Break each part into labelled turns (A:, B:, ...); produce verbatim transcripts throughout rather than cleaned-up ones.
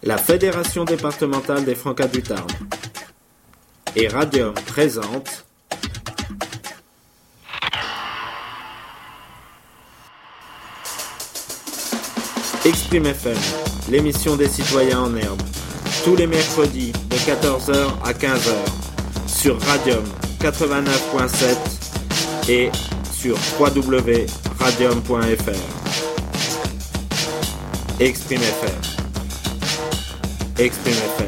A: La Fédération départementale des Francas du Tarn et Radium présente Exprime F M, l'émission des citoyens en herbe, tous les mercredis de quatorze heures à quinze heures sur Radium quatre-vingt-neuf point sept et sur w w w point radium point f r. Exprime F M. Exprime F M.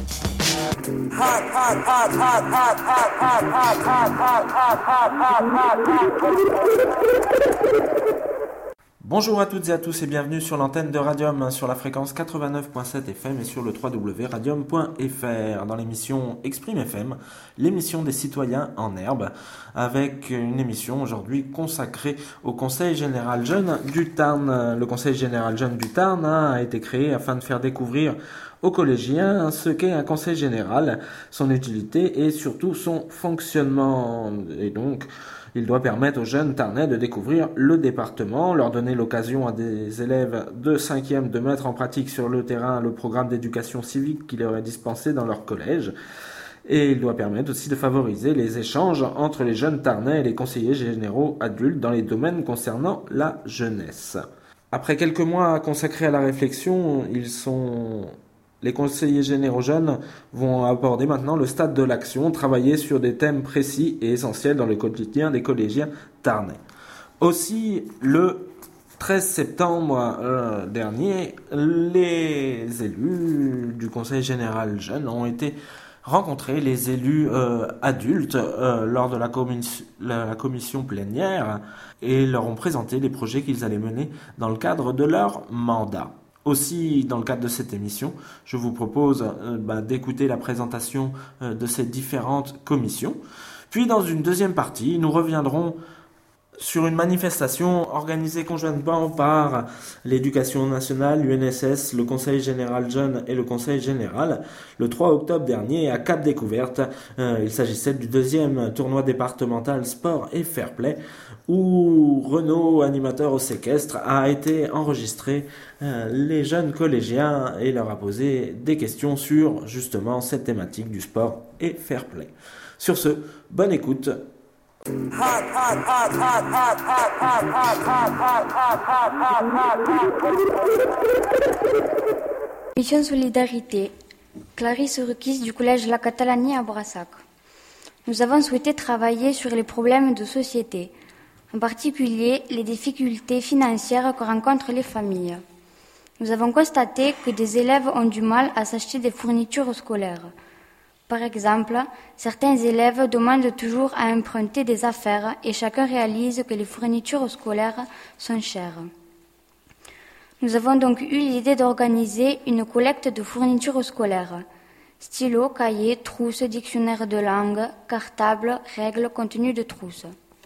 B: Bonjour à toutes et à tous et bienvenue sur l'antenne de Radium sur la fréquence quatre-vingt-neuf point sept F M et sur le w w w point radium point f r dans l'émission Exprime F M, l'émission des citoyens en herbe, avec une émission aujourd'hui consacrée au Conseil Général Jeune du Tarn. Le Conseil Général Jeune du Tarn hein, a été créé afin de faire découvrir aux collégiens ce qu'est un conseil général, son utilité et surtout son fonctionnement. Et donc, il doit permettre aux jeunes tarnais de découvrir le département, leur donner l'occasion à des élèves de cinquième de mettre en pratique sur le terrain le programme d'éducation civique qui leur est dispensé dans leur collège. Et il doit permettre aussi de favoriser les échanges entre les jeunes tarnais et les conseillers généraux adultes dans les domaines concernant la jeunesse. Après quelques mois consacrés à la réflexion, ils sont... Les conseillers généraux jeunes vont aborder maintenant le stade de l'action, travailler sur des thèmes précis et essentiels dans le quotidien des collégiens tarnais. Aussi, le treize septembre euh, dernier, les élus du conseil général jeune ont été rencontrés, les élus euh, adultes, euh, lors de la, commis- la commission plénière et leur ont présenté les projets qu'ils allaient mener dans le cadre de leur mandat. Aussi, dans le cadre de cette émission, je vous propose euh, bah, d'écouter la présentation euh, de ces différentes commissions. Puis, dans une deuxième partie, nous reviendrons sur une manifestation organisée conjointement par l'Éducation nationale, l'U N S S, le Conseil général jeune et le Conseil général, le trois octobre dernier à Cap Découverte. Euh, il s'agissait du deuxième tournoi départemental sport et fair play, où Renaud, animateur au séquestre, a été enregistré euh, les jeunes collégiens et leur a posé des questions sur justement cette thématique du sport et fair play. Sur ce, bonne écoute.
C: Mission Solidarité, Clarisse Requis du collège La Catalanie à Brassac. Nous avons souhaité travailler sur les problèmes de société, en particulier les difficultés financières que rencontrent les familles. Nous avons constaté que des élèves ont du mal à s'acheter des fournitures scolaires. Par exemple, certains élèves demandent toujours à emprunter des affaires et chacun réalise que les fournitures scolaires sont chères. Nous avons donc eu l'idée d'organiser une collecte de fournitures scolaires. Stylos, cahiers, trousses, dictionnaires de langue, cartables, règles, contenu de trousses.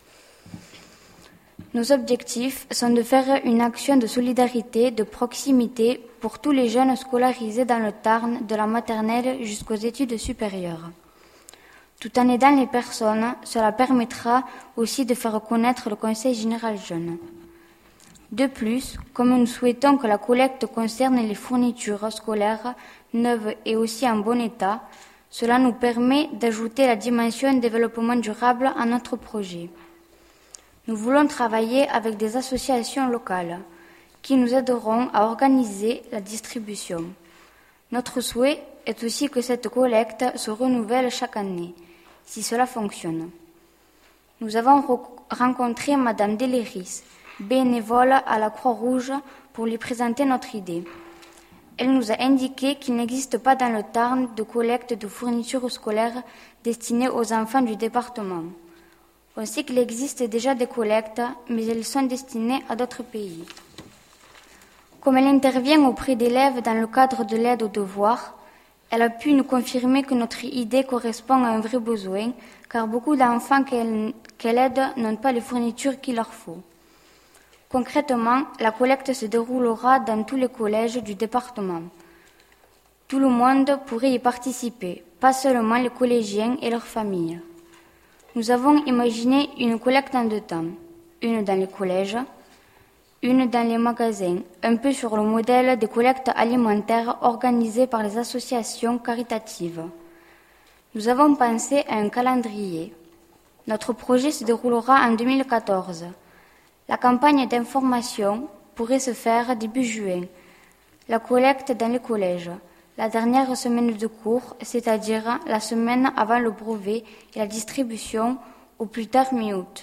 C: Nos objectifs sont de faire une action de solidarité, de proximité pour tous les jeunes scolarisés dans le Tarn, de la maternelle jusqu'aux études supérieures. Tout en aidant les personnes, cela permettra aussi de faire connaître le Conseil général jeune. De plus, comme nous souhaitons que la collecte concerne les fournitures scolaires neuves et aussi en bon état, cela nous permet d'ajouter la dimension développement durable à notre projet. Nous voulons travailler avec des associations locales qui nous aideront à organiser la distribution. Notre souhait est aussi que cette collecte se renouvelle chaque année, si cela fonctionne. Nous avons rencontré Madame Deléris, bénévole à la Croix-Rouge, pour lui présenter notre idée. Elle nous a indiqué qu'il n'existe pas dans le Tarn de collecte de fournitures scolaires destinées aux enfants du département. On sait qu'il existe déjà des collectes, mais elles sont destinées à d'autres pays. Comme elle intervient auprès d'élèves dans le cadre de l'aide aux devoirs, elle a pu nous confirmer que notre idée correspond à un vrai besoin, car beaucoup d'enfants qu'elle, qu'elle aide n'ont pas les fournitures qu'il leur faut. Concrètement, la collecte se déroulera dans tous les collèges du département. Tout le monde pourrait y participer, pas seulement les collégiens et leurs familles. Nous avons imaginé une collecte en deux temps, une dans les collèges une dans les magasins, un peu sur le modèle des collectes alimentaires organisées par les associations caritatives. Nous avons pensé à un calendrier. Notre projet se déroulera en deux mille quatorze. La campagne d'information pourrait se faire début juin. La collecte dans les collèges, la dernière semaine de cours, c'est-à-dire la semaine avant le brevet et la distribution au plus tard mi-août.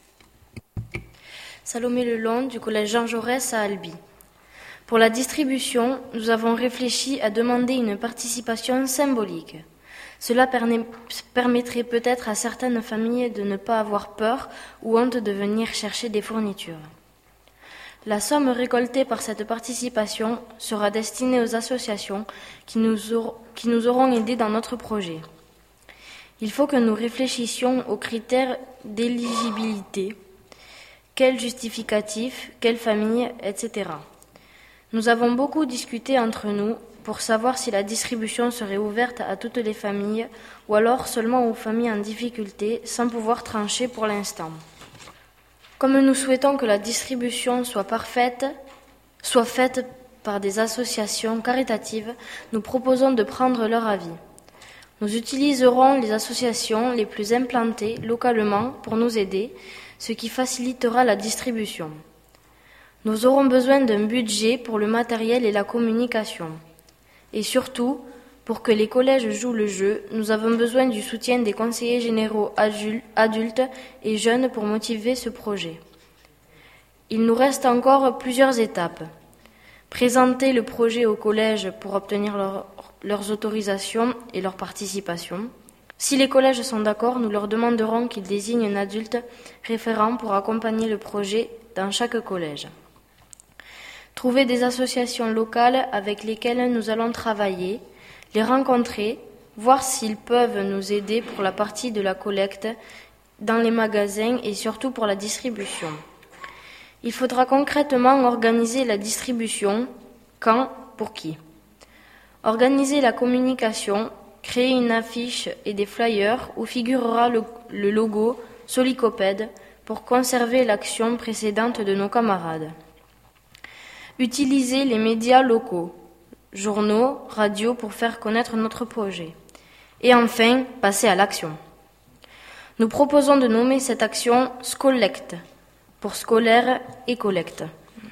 D: Salomé Lelon du collège Jean Jaurès à Albi. Pour la distribution, nous avons réfléchi à demander une participation symbolique. Cela permettrait peut-être à certaines familles de ne pas avoir peur ou honte de venir chercher des fournitures. La somme récoltée par cette participation sera destinée aux associations qui nous, auront, qui nous auront aidés dans notre projet. Il faut que nous réfléchissions aux critères d'éligibilité, quel justificatif, quelle famille, et cetera. Nous avons beaucoup discuté entre nous pour savoir si la distribution serait ouverte à toutes les familles ou alors seulement aux familles en difficulté sans pouvoir trancher pour l'instant. Comme nous souhaitons que la distribution soit parfaite, soit faite par des associations caritatives, nous proposons de prendre leur avis. Nous utiliserons les associations les plus implantées localement pour nous aider, ce qui facilitera la distribution. Nous aurons besoin d'un budget pour le matériel et la communication. Et surtout, pour que les collèges jouent le jeu, nous avons besoin du soutien des conseillers généraux adultes et jeunes pour motiver ce projet. Il nous reste encore plusieurs étapes. Présenter le projet au collège pour obtenir leur, leurs autorisations et leur participation. Si les collèges sont d'accord, nous leur demanderons qu'ils désignent un adulte référent pour accompagner le projet dans chaque collège. Trouver des associations locales avec lesquelles nous allons travailler, les rencontrer, voir s'ils peuvent nous aider pour la partie de la collecte dans les magasins et surtout pour la distribution. Il faudra concrètement organiser la distribution, quand, pour qui. Organiser la communication, créer une affiche et des flyers où figurera le, le logo Solicopède pour conserver l'action précédente de nos camarades. Utiliser les médias locaux, journaux, radios pour faire connaître notre projet. Et enfin, passer à l'action. Nous proposons de nommer cette action Scollect, pour scolaire et collecte.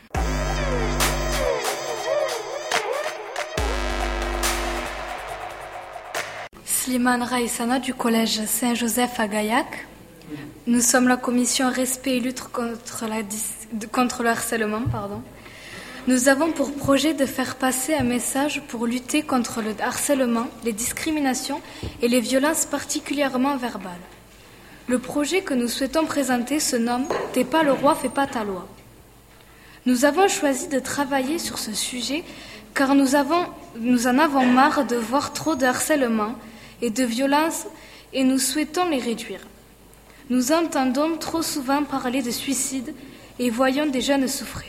E: Slimane Raïsana du collège Saint-Joseph à Gaillac. Nous sommes la commission respect et lutte contre, la, contre le harcèlement. Pardon. Nous avons pour projet de faire passer un message pour lutter contre le harcèlement, les discriminations et les violences particulièrement verbales. Le projet que nous souhaitons présenter se nomme « T'es pas le roi, fais pas ta loi ». Nous avons choisi de travailler sur ce sujet car nous, avons, nous en avons marre de voir trop de harcèlement et de violences et nous souhaitons les réduire. Nous entendons trop souvent parler de suicide et voyons des jeunes souffrir.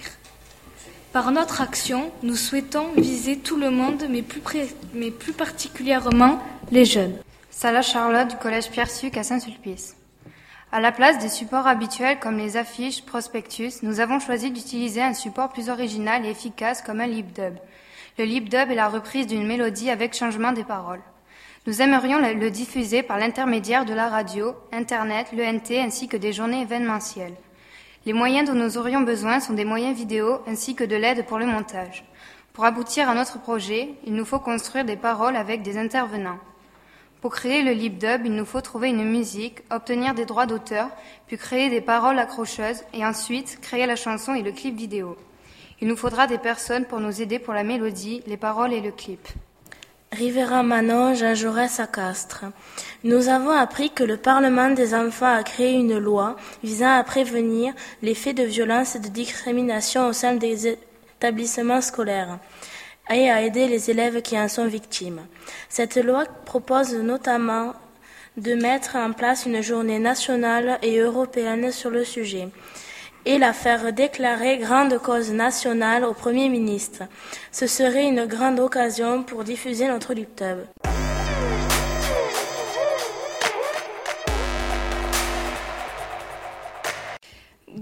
E: Par notre action, nous souhaitons viser tout le monde, mais plus, pré... mais plus particulièrement les jeunes.
F: Salah Charlotte du collège Pierre-Suc à Saint-Sulpice. À la place des supports habituels comme les affiches, prospectus, nous avons choisi d'utiliser un support plus original et efficace comme un lip-dub. Le lip-dub est la reprise d'une mélodie avec changement des paroles. Nous aimerions le diffuser par l'intermédiaire de la radio, Internet, l'E N T ainsi que des journées événementielles. Les moyens dont nous aurions besoin sont des moyens vidéo ainsi que de l'aide pour le montage. Pour aboutir à notre projet, il nous faut construire des paroles avec des intervenants. Pour créer le lip-dub, il nous faut trouver une musique, obtenir des droits d'auteur, puis créer des paroles accrocheuses et ensuite créer la chanson et le clip vidéo. Il nous faudra des personnes pour nous aider pour la mélodie, les paroles et le clip.
D: Rivera Manon, Jean Jaurès à Castres. Nous avons appris que le Parlement des enfants a créé une loi visant à prévenir les faits de violence et de discrimination au sein des établissements scolaires et à aider les élèves qui en sont victimes. Cette loi propose notamment de mettre en place une journée nationale et européenne sur le sujet et la faire déclarer grande cause nationale au Premier ministre. Ce serait une grande occasion pour diffuser notre lip-dub.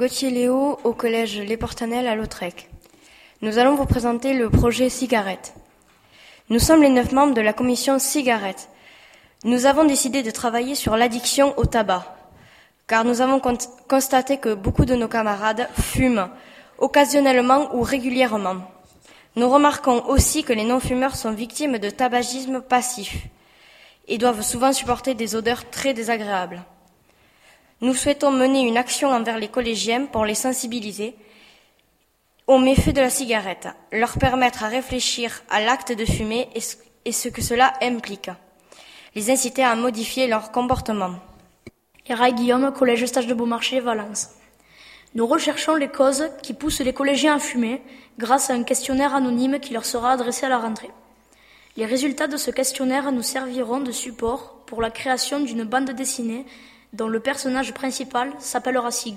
D: Gauthier Léo au collège Les Portanelles à Lautrec. Nous allons vous présenter le projet Cigarette. Nous sommes les neuf membres de la commission Cigarette. Nous avons décidé de travailler sur l'addiction au tabac, car nous avons con- constaté que beaucoup de nos camarades fument, occasionnellement ou régulièrement. Nous remarquons aussi que les non-fumeurs sont victimes de tabagisme passif et doivent souvent supporter des odeurs très désagréables. Nous souhaitons mener une action envers les collégiens pour les sensibiliser aux méfaits de la cigarette, leur permettre à réfléchir à l'acte de fumer et ce que cela implique, les inciter à modifier leur comportement.
G: Héraï Guillaume, collège Stage de Beaumarchais, Valence. Nous recherchons les causes qui poussent les collégiens à fumer grâce à un questionnaire anonyme qui leur sera adressé à la rentrée. Les résultats de ce questionnaire nous serviront de support pour la création d'une bande dessinée dont le personnage principal s'appellera Sig.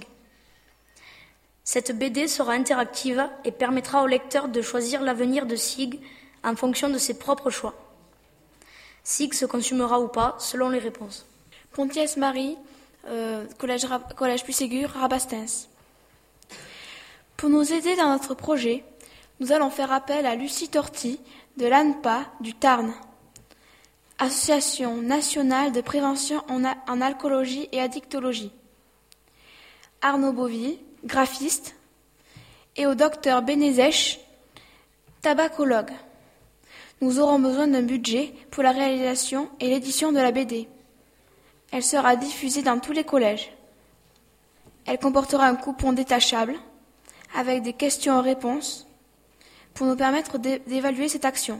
G: Cette B D sera interactive et permettra au lecteur de choisir l'avenir de Sig en fonction de ses propres choix. Sig se consumera ou pas selon les réponses.
H: Pontiès Marie, euh, collège, collège Puy-Ségur, Rabastens. Pour nous aider dans notre projet, nous allons faire appel à Lucie Torti de l'A N P A du Tarn, Association nationale de prévention en, a- en alcoolologie et addictologie, Arnaud Beauville, graphiste, et au docteur Benezech, tabacologue. Nous aurons besoin d'un budget pour la réalisation et l'édition de la B D. Elle sera diffusée dans tous les collèges. Elle comportera un coupon détachable avec des questions-réponses pour nous permettre d'é- d'évaluer cette action.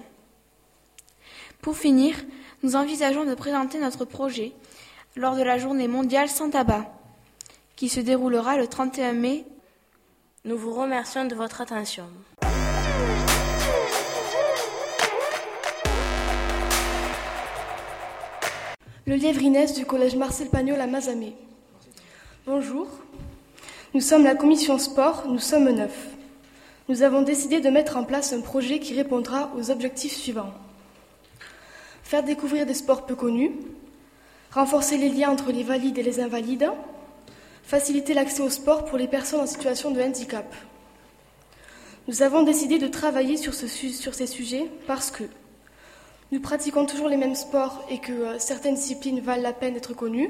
H: Pour finir, nous envisageons de présenter notre projet lors de la journée mondiale sans tabac, qui se déroulera le trente et un mai.
D: Nous vous remercions de votre attention.
I: Le lièvre Inès du collège Marcel Pagnol à Mazamet. Bonjour, nous sommes la commission sport, nous sommes neuf. Nous avons décidé de mettre en place un projet qui répondra aux objectifs suivants. Faire découvrir des sports peu connus, renforcer les liens entre les valides et les invalides, faciliter l'accès au sport pour les personnes en situation de handicap. Nous avons décidé de travailler sur, ce, sur ces sujets parce que nous pratiquons toujours les mêmes sports et que euh, certaines disciplines valent la peine d'être connues.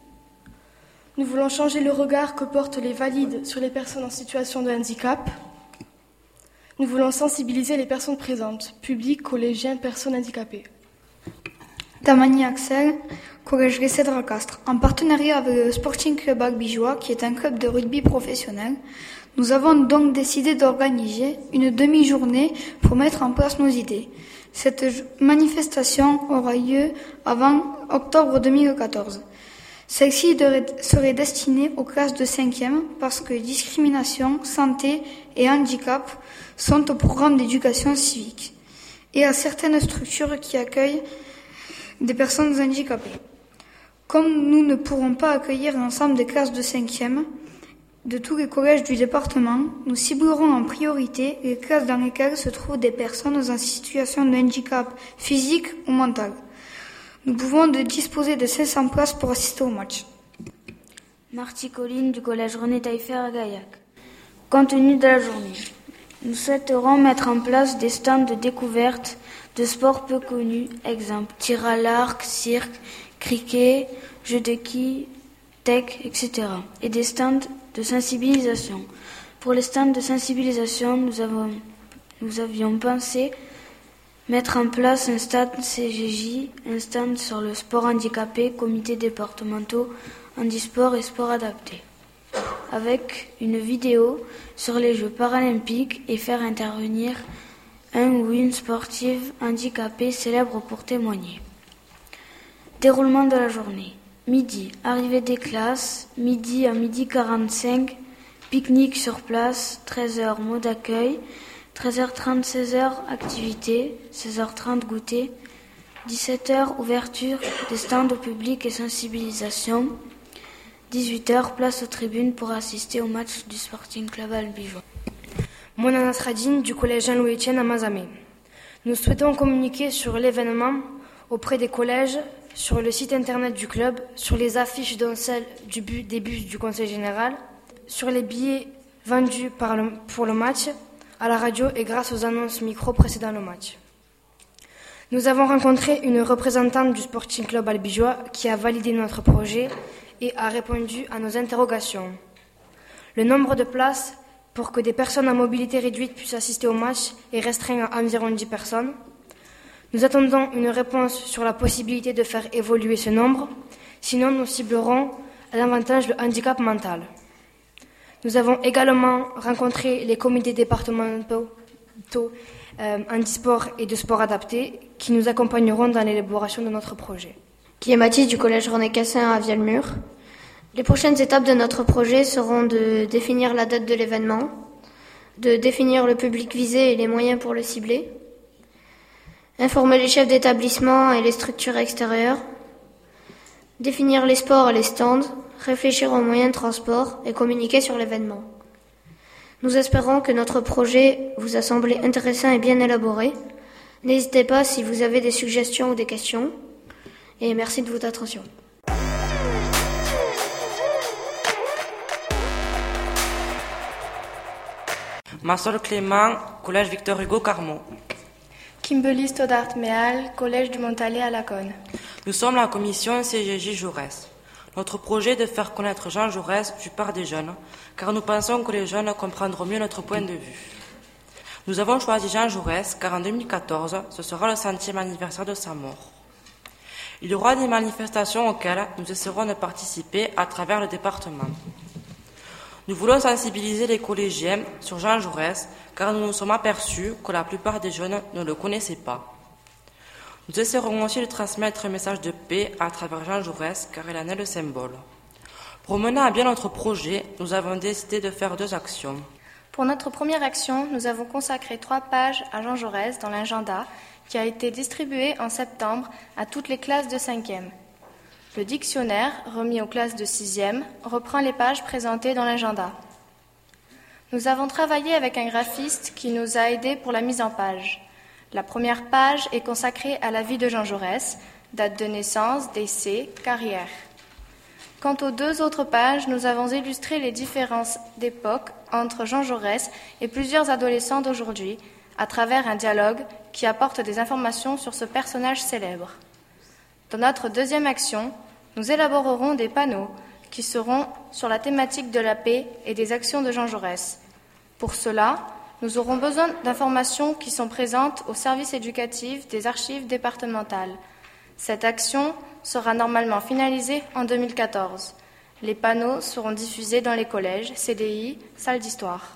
I: Nous voulons changer le regard que portent les valides sur les personnes en situation de handicap. Nous voulons sensibiliser les personnes présentes, publics, collégiens, personnes handicapées.
J: Damani Axel, collège Lycée de Racastre. En partenariat avec le Sporting Club Agbijois, qui est un club de rugby professionnel, nous avons donc décidé d'organiser une demi-journée pour mettre en place nos idées. Cette manifestation aura lieu avant octobre deux mille quatorze. Celle-ci serait destinée aux classes de cinquième parce que discrimination, santé et handicap sont au programme d'éducation civique et à certaines structures qui accueillent des personnes handicapées. Comme nous ne pourrons pas accueillir l'ensemble des classes de cinquième de tous les collèges du département, nous ciblerons en priorité les classes dans lesquelles se trouvent des personnes en situation de handicap physique ou mental. Nous pouvons de disposer de cinq cents places pour assister au match.
C: Marty Colline du collège René Taillefer à Gaillac. Compte tenu de la journée, nous souhaiterons mettre en place des stands de découverte de sports peu connus, exemple tir à l'arc, cirque, cricket, jeux de quilles, tech, et cetera. Et des stands de sensibilisation. Pour les stands de sensibilisation, nous, avons, nous avions pensé mettre en place un stand C G J, un stand sur le sport handicapé, comité départementaux, handisport et sport adapté, avec une vidéo sur les Jeux paralympiques et faire intervenir un ou une sportive handicapée célèbre pour témoigner. Déroulement de la journée. Midi, arrivée des classes. Midi à midi quarante-cinq, pique-nique sur place. treize heures, mot d'accueil. treize heures trente, seize heures, activité. seize heures trente, goûter. dix-sept heures, ouverture des stands au public et sensibilisation. dix-huit heures, place aux tribunes pour assister au match du Sporting Club Albigeois.
K: Mona Nasradine du collège Jean-Louis Etienne à Mazamet. Nous souhaitons communiquer sur l'événement auprès des collèges, sur le site internet du club, sur les affiches dont celle du bu- des bus du conseil général, sur les billets vendus par le, pour le match à la radio et grâce aux annonces micro précédant le match. Nous avons rencontré une représentante du Sporting Club albigeois qui a validé notre projet et a répondu à nos interrogations. Le nombre de places pour que des personnes à mobilité réduite puissent assister au match est restreint à environ dix personnes. Nous attendons une réponse sur la possibilité de faire évoluer ce nombre, sinon nous ciblerons davantage le handicap mental. Nous avons également rencontré les comités départementaux euh, handisport et de sport adapté qui nous accompagneront dans l'élaboration de notre projet.
L: Qui est Mathis du collège René Cassin à Vielmur. Les prochaines étapes de notre projet seront de définir la date de l'événement, de définir le public visé et les moyens pour le cibler, informer les chefs d'établissement et les structures extérieures, définir les sports et les stands, réfléchir aux moyens de transport et communiquer sur l'événement. Nous espérons que notre projet vous a semblé intéressant et bien élaboré. N'hésitez pas si vous avez des suggestions ou des questions. Et merci de votre attention.
M: Massol Clément, collège Victor Hugo Carmaux.
N: Kimberly Stoddart-Méal, collège du Montalet à Laconne.
M: Nous sommes la commission C G J Jaurès. Notre projet est de faire connaître Jean Jaurès du part des jeunes, car nous pensons que les jeunes comprendront mieux notre point de vue. Nous avons choisi Jean Jaurès car en deux mille quatorze, ce sera le centième anniversaire de sa mort. Il y aura des manifestations auxquelles nous essaierons de participer à travers le département. Nous voulons sensibiliser les collégiens sur Jean Jaurès car nous nous sommes aperçus que la plupart des jeunes ne le connaissaient pas. Nous essaierons aussi de transmettre un message de paix à travers Jean Jaurès car il en est le symbole. Pour mener à bien notre projet, nous avons décidé de faire deux actions.
N: Pour notre première action, nous avons consacré trois pages à Jean Jaurès dans l'agenda qui a été distribué en septembre à toutes les classes de cinquième. Le dictionnaire, remis aux classes de sixième, reprend les pages présentées dans l'agenda. Nous avons travaillé avec un graphiste qui nous a aidés pour la mise en page. La première page est consacrée à la vie de Jean Jaurès, date de naissance, décès, carrière. Quant aux deux autres pages, nous avons illustré les différences d'époque entre Jean Jaurès et plusieurs adolescents d'aujourd'hui, à travers un dialogue qui apporte des informations sur ce personnage célèbre. Dans notre deuxième action, nous élaborerons des panneaux qui seront sur la thématique de la paix et des actions de Jean Jaurès. Pour cela, nous aurons besoin d'informations qui sont présentes au service éducatif des archives départementales. Cette action sera normalement finalisée en deux mille quatorze. Les panneaux seront diffusés dans les collèges, C D I, salles d'histoire.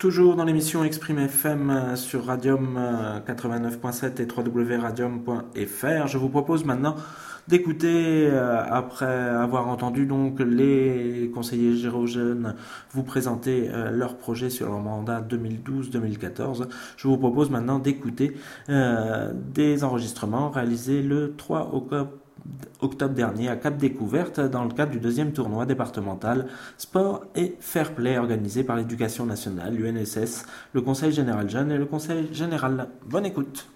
B: Toujours dans l'émission Exprime F M sur Radium quatre-vingt-neuf point sept et w w w point radium point f r, je vous propose maintenant d'écouter, euh, après avoir entendu donc les conseillers géro-jeunes vous présenter euh, leur projet sur leur mandat deux mille douze deux mille quatorze, je vous propose maintenant d'écouter euh, des enregistrements réalisés le trois octobre dernier à Cap Découverte dans le cadre du deuxième tournoi départemental Sport et Fair Play organisé par l'Éducation nationale, l'U N S S, le Conseil général jeune et le Conseil général. Bonne écoute.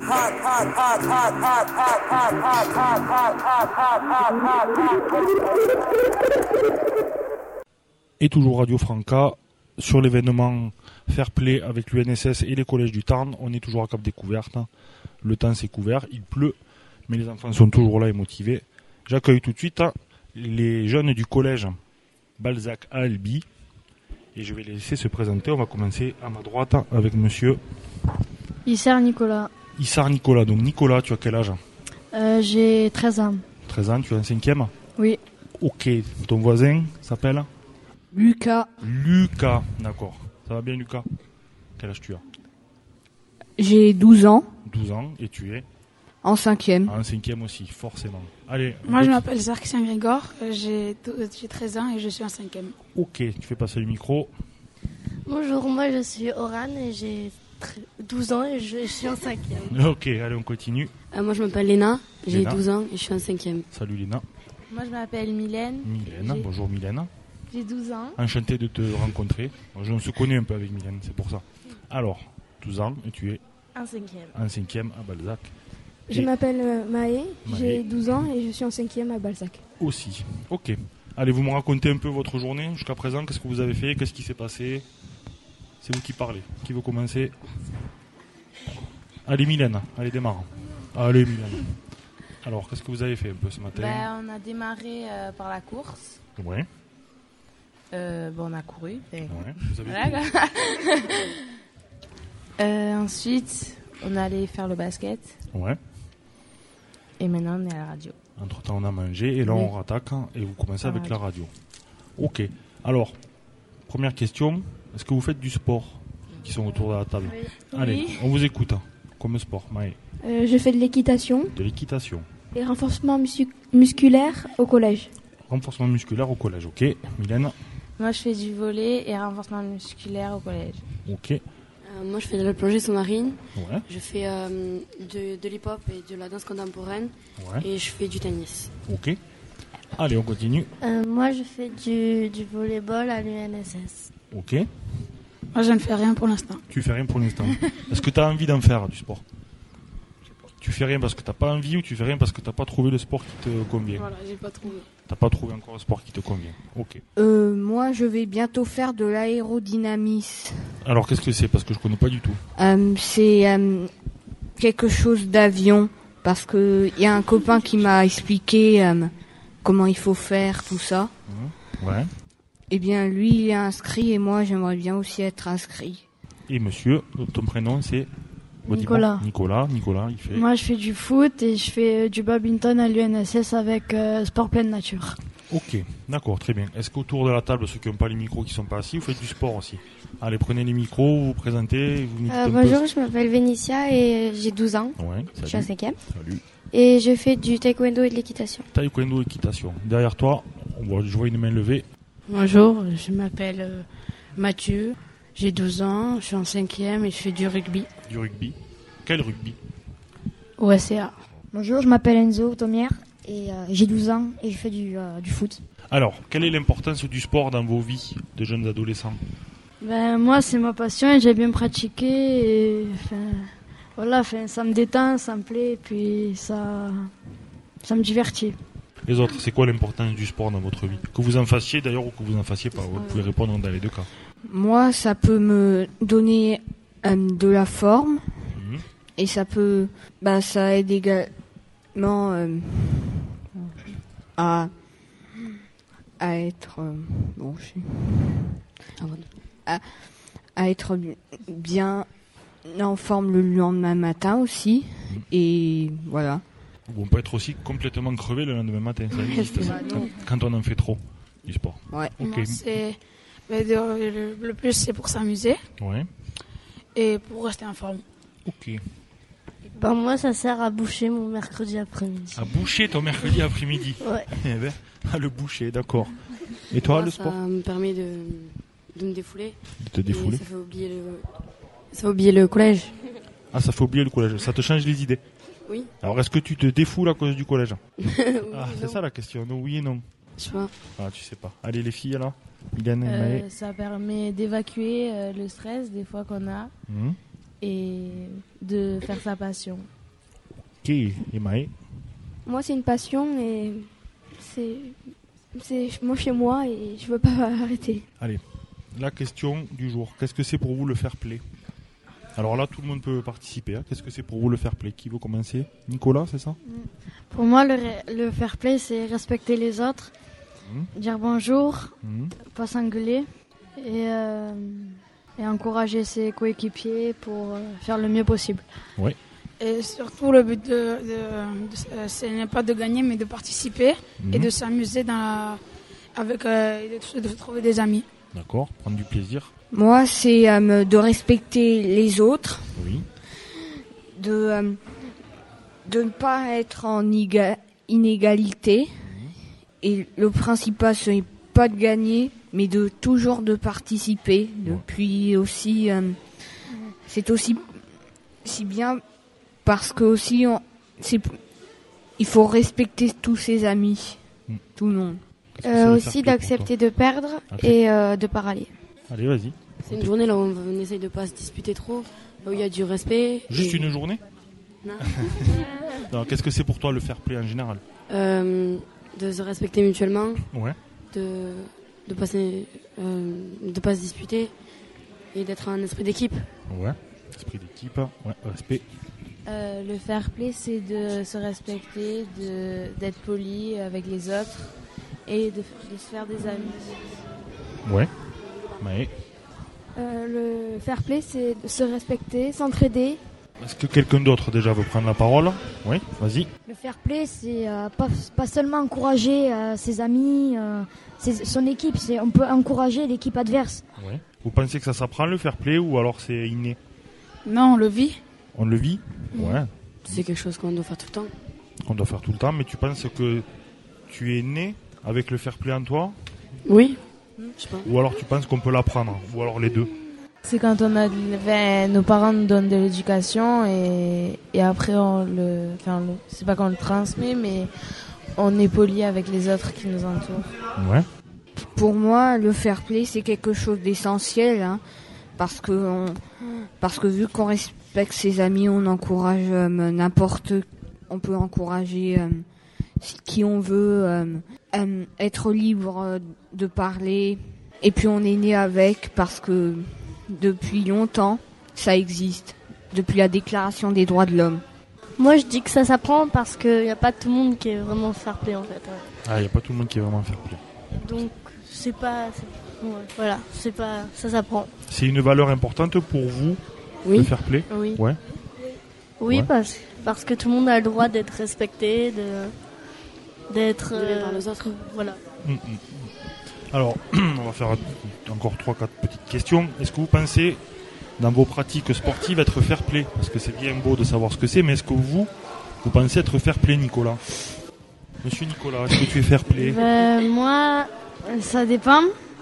O: Et toujours Radio Franca sur l'événement Fair Play avec l'U N S S et les collèges du Tarn. On est toujours à Cap Découverte. Le temps s'est couvert, il pleut, mais les enfants sont toujours là et motivés. J'accueille tout de suite les jeunes du collège Balzac à Albi et je vais les laisser se présenter. On va commencer à ma droite avec monsieur
P: Issar Nicolas.
O: Issar Nicolas. Donc Nicolas, tu as quel âge?
P: euh, J'ai treize ans.
O: treize ans, tu es en cinquième?
P: Oui.
O: Ok, ton voisin s'appelle
P: Lucas.
O: Lucas, d'accord. Ça va bien Lucas? Quel âge tu as?
P: J'ai douze ans.
O: douze ans, et tu es?
P: En cinquième.
O: En cinquième aussi, forcément. Allez.
Q: Moi je m'appelle Sarkisian Grégor, j'ai treize ans et je suis en cinquième.
O: Ok, tu fais passer le micro.
R: Bonjour, moi je suis Oran et j'ai douze ans et je suis en cinquième.
O: Ok, allez, on continue.
S: Euh, moi, je m'appelle Léna, j'ai
O: Léna.
S: douze ans et je suis en cinquième.
O: Salut Léna.
T: Moi, je m'appelle Mylène.
O: Mylène,
T: j'ai...
O: bonjour Mylène.
T: J'ai douze ans.
O: Enchanté de te rencontrer. Je on se connaît un peu avec Mylène, c'est pour ça. Alors, douze ans et tu es
T: en cinquième.
O: En cinquième à Balzac.
U: Je
O: et...
U: m'appelle Maë,
O: Maë,
U: j'ai douze ans et je suis en cinquième à Balzac.
O: Aussi, ok. Allez, vous me racontez un peu votre journée jusqu'à présent. Qu'est-ce que vous avez fait? Qu'est-ce qui s'est passé? C'est vous qui parlez. Qui veut commencer? Allez Mylène, allez démarre. Allez Mylène. Alors, qu'est-ce que vous avez fait un peu ce matin?
T: Ben, on a démarré euh, par la course.
O: Ouais.
T: Euh, bon, on a couru. Et...
O: Ouais, vous avez
T: voilà. euh, ensuite, on est allé faire le basket.
O: Ouais.
T: Et maintenant, on est à la radio.
O: Entre-temps, on a mangé et là,
T: oui.
O: on rattaque et vous commencez
T: la
O: avec
T: radio.
O: la radio. Ok. Alors, première question. Est-ce que vous faites du sport qui sont autour de la table?
U: Oui.
O: Allez,
U: Oui.
O: on vous écoute. Comme sport, Maë.
U: Euh, je fais de l'équitation
O: De l'équitation.
U: et renforcement musu- musculaire au collège.
O: Renforcement musculaire au collège, ok. Mylène,
T: Moi, je fais du volley et renforcement musculaire au collège.
O: ok.
S: Euh, moi, je fais de la plongée sous-marine.
O: Ouais.
S: Je fais euh, de, de l'hip-hop et de la danse contemporaine.
O: Ouais.
S: Et je fais du tennis.
O: Ok. Allez, on continue.
R: Euh, moi, je fais du, du volleyball à l'U N S S.
O: Ok.
Q: Moi, je ne fais rien pour l'instant.
O: Tu fais rien pour l'instant. Est-ce que tu as envie d'en faire du sport? Tu fais rien parce que tu n'as pas envie ou tu fais rien parce que tu n'as pas trouvé le sport qui te convient?
Q: Voilà, j'ai pas trouvé.
O: Tu n'as pas trouvé encore le sport qui te convient. Ok.
V: Euh, moi, je vais bientôt faire de l'aérodynamisme.
O: Alors, qu'est-ce que c'est? Parce que je connais pas du tout.
V: Euh, c'est euh, quelque chose d'avion. Parce qu'il y a un copain qui m'a expliqué euh, comment il faut faire, tout ça.
O: Mmh. Ouais.
V: Eh bien, lui, il est inscrit et moi, j'aimerais bien aussi être inscrit.
O: Et monsieur, ton prénom c'est
P: Nicolas.
O: Nicolas, Nicolas, il fait.
P: Moi, je fais du foot et je fais du badminton à l'U N S S avec euh, sport pleine nature.
O: Ok, d'accord, très bien. Est-ce qu'autour de la table, ceux qui n'ont pas les micros, qui ne sont pas assis, vous faites du sport aussi? Allez, prenez les micros, vous vous présentez, vous me dites
W: Euh,
O: un
W: bonjour,
O: peu.
W: je m'appelle Vénitia et j'ai douze ans.
O: Ouais,
W: Je suis
O: salut.
W: en cinquième.
O: Salut.
W: Et je fais du taekwondo et de l'équitation.
O: Taekwondo, équitation. Derrière toi, on voit, je vois une main levée.
X: Bonjour, je m'appelle euh, Mathieu, j'ai douze ans, je suis en cinquième et je fais du rugby.
O: Du rugby. Quel rugby?
X: Au S C A.
Y: Bonjour, je m'appelle Enzo Tomière et euh, j'ai douze ans et je fais du, euh, du foot.
O: Alors, quelle est l'importance du sport dans vos vies de jeunes adolescents?
P: Ben, moi, c'est ma passion et j'ai bien pratiqué. Et, enfin, voilà, enfin, ça me détend, ça me plaît et puis ça, ça me divertit.
O: Les autres, c'est quoi l'importance du sport dans votre vie? Que vous en fassiez d'ailleurs ou que vous en fassiez pas, vous pouvez répondre dans les deux cas.
V: Moi, ça peut me donner euh, de la forme.
O: Mmh.
V: Et ça peut... Bah, ça aide également euh, à... à être... Euh, bon, je sais... À, à être bien en forme le lendemain matin aussi. Mmh. Et voilà.
O: On peut être aussi complètement crevé le lendemain matin. Ça existe, ça, quand, quand on en fait trop du sport.
V: Ouais.
O: Okay.
T: Moi, c'est
Q: Mais de- le, le plus, c'est pour s'amuser
O: Ouais.
Q: et pour rester en forme.
O: Ok.
R: Ben moi, ça sert à boucher mon mercredi après-midi.
O: À boucher ton mercredi après-midi.
R: Ouais.
O: Eh ben, à le boucher, d'accord. Et toi,
S: Moi,
O: le
S: ça
O: sport
S: me permet de, de me défouler.
O: De te défouler.
S: Et ça fait oublier le, ça fait oublier le collège.
O: Ah, ça fait oublier le collège. Ça te change les idées.
S: Oui.
O: Alors, est-ce que tu te défoules à cause du collège?
S: Oui,
O: Ah, c'est
S: non.
O: ça la question. Non, oui et non.
S: Je sais pas.
O: Ah, tu sais pas. Allez, les filles, alors. Mylène et
T: Euh,
O: Maë.
T: ça permet d'évacuer euh, le stress des fois qu'on a
O: Mhm.
T: et de faire sa passion.
O: Ok. Et Maë?
U: Moi, c'est une passion et c'est, c'est moi chez moi et je veux pas arrêter.
O: Allez. La question du jour. Qu'est-ce que c'est pour vous le fair play? Alors là, tout le monde peut participer. hein. Qu'est-ce que c'est pour vous le fair play? Qui veut commencer? Nicolas, c'est ça?
P: Pour moi, le, re- le fair play, c'est respecter les autres,
O: Mhm.
P: dire bonjour,
O: Mhm.
P: pas s'engueuler et, euh, et encourager ses coéquipiers pour euh, faire le mieux possible.
O: Ouais.
Q: Et surtout, le but de, de, de- euh, ce n'est pas de gagner, mais de participer et
O: Mhm.
Q: de s'amuser dans la- avec, euh, et de, de trouver des amis.
O: D'accord. Prendre du plaisir.
V: Moi, c'est euh, de respecter les autres,
O: Oui.
V: de, euh, de ne pas être en iga- inégalité. Et le principal, ce n'est pas de gagner, mais de toujours de participer. De, puis aussi, euh, c'est aussi si bien parce que aussi, on, c'est, il faut respecter tous ses amis, tout le monde.
W: Euh,
O: le fair
W: aussi
O: play pour
W: d'accepter de perdre
O: Ok.
W: et euh, de pas râler.
O: Allez, vas-y.
S: C'est une journée là où on, on essaye de pas se disputer trop, où il y a du respect.
O: Juste
S: et-
O: une journée?
S: Non.
O: Non, qu'est-ce que c'est pour toi le fair play en général?
S: Euh, de se respecter mutuellement.
O: Ouais.
S: De de passer, euh, de pas se disputer et d'être un esprit d'équipe.
O: Ouais. Esprit d'équipe. Ouais. Respect.
T: Euh, le fair play, c'est de se respecter, de, d'être poli avec les autres et de, de se faire des amis.
O: Ouais. Maë.
U: Euh, le fair play, c'est de se respecter, s'entraider.
O: Est-ce que quelqu'un d'autre déjà veut prendre la parole? Oui, vas-y.
Y: Le fair play, c'est euh, pas, pas seulement encourager euh, ses amis, euh, ses- son équipe, c'est on peut encourager l'équipe adverse.
O: Ouais. Vous pensez que ça s'apprend le fair play ou alors c'est inné?
Q: Non, on le vit.
O: On le vit? Ouais.
S: C'est quelque chose qu'on doit faire tout le temps.
O: On doit faire tout le temps, mais tu penses que tu es né avec le fair play en toi?
S: Oui. Je sais pas.
O: Ou alors tu penses qu'on peut l'apprendre? Ou alors les deux?
T: C'est quand on a, enfin, nos parents nous donnent de l'éducation et, et après on le, enfin, le- c'est pas qu'on le transmet, mais on est poli avec les autres qui nous entourent.
O: Ouais.
V: Pour moi, le fair play, c'est quelque chose d'essentiel, hein, parce que on, parce que vu qu'on respecte ses amis, on encourage euh, n'importe, on peut encourager euh, qui on veut, euh, euh, être libre euh, de parler, et puis on est né avec parce que depuis longtemps, ça existe, depuis la Déclaration des droits de l'homme.
R: Moi, je dis que ça s'apprend parce qu'il n'y a pas tout le monde qui est vraiment fair play en fait. ouais.
O: Ah, il n'y a pas tout le monde qui est vraiment fair play.
R: Donc, c'est pas. c'est- ouais, voilà, c'est pas. Ça s'apprend.
O: C'est une valeur importante pour vous,
R: Oui.
O: le fair play?
R: Oui.
O: Ouais.
R: Oui,
O: Ouais.
R: parce, parce que tout le monde a le droit d'être respecté, de, d'être.
S: De bien par les autres.
R: Voilà.
O: Mm, mm. Alors, on va faire encore trois, quatre petites questions. Est-ce que vous pensez, dans vos pratiques sportives, être fair play? Parce que c'est bien beau de savoir ce que c'est, mais est-ce que vous, vous pensez être fair play, Nicolas? Monsieur Nicolas, est-ce que tu es fair play?
P: Ben, moi, ça dépend.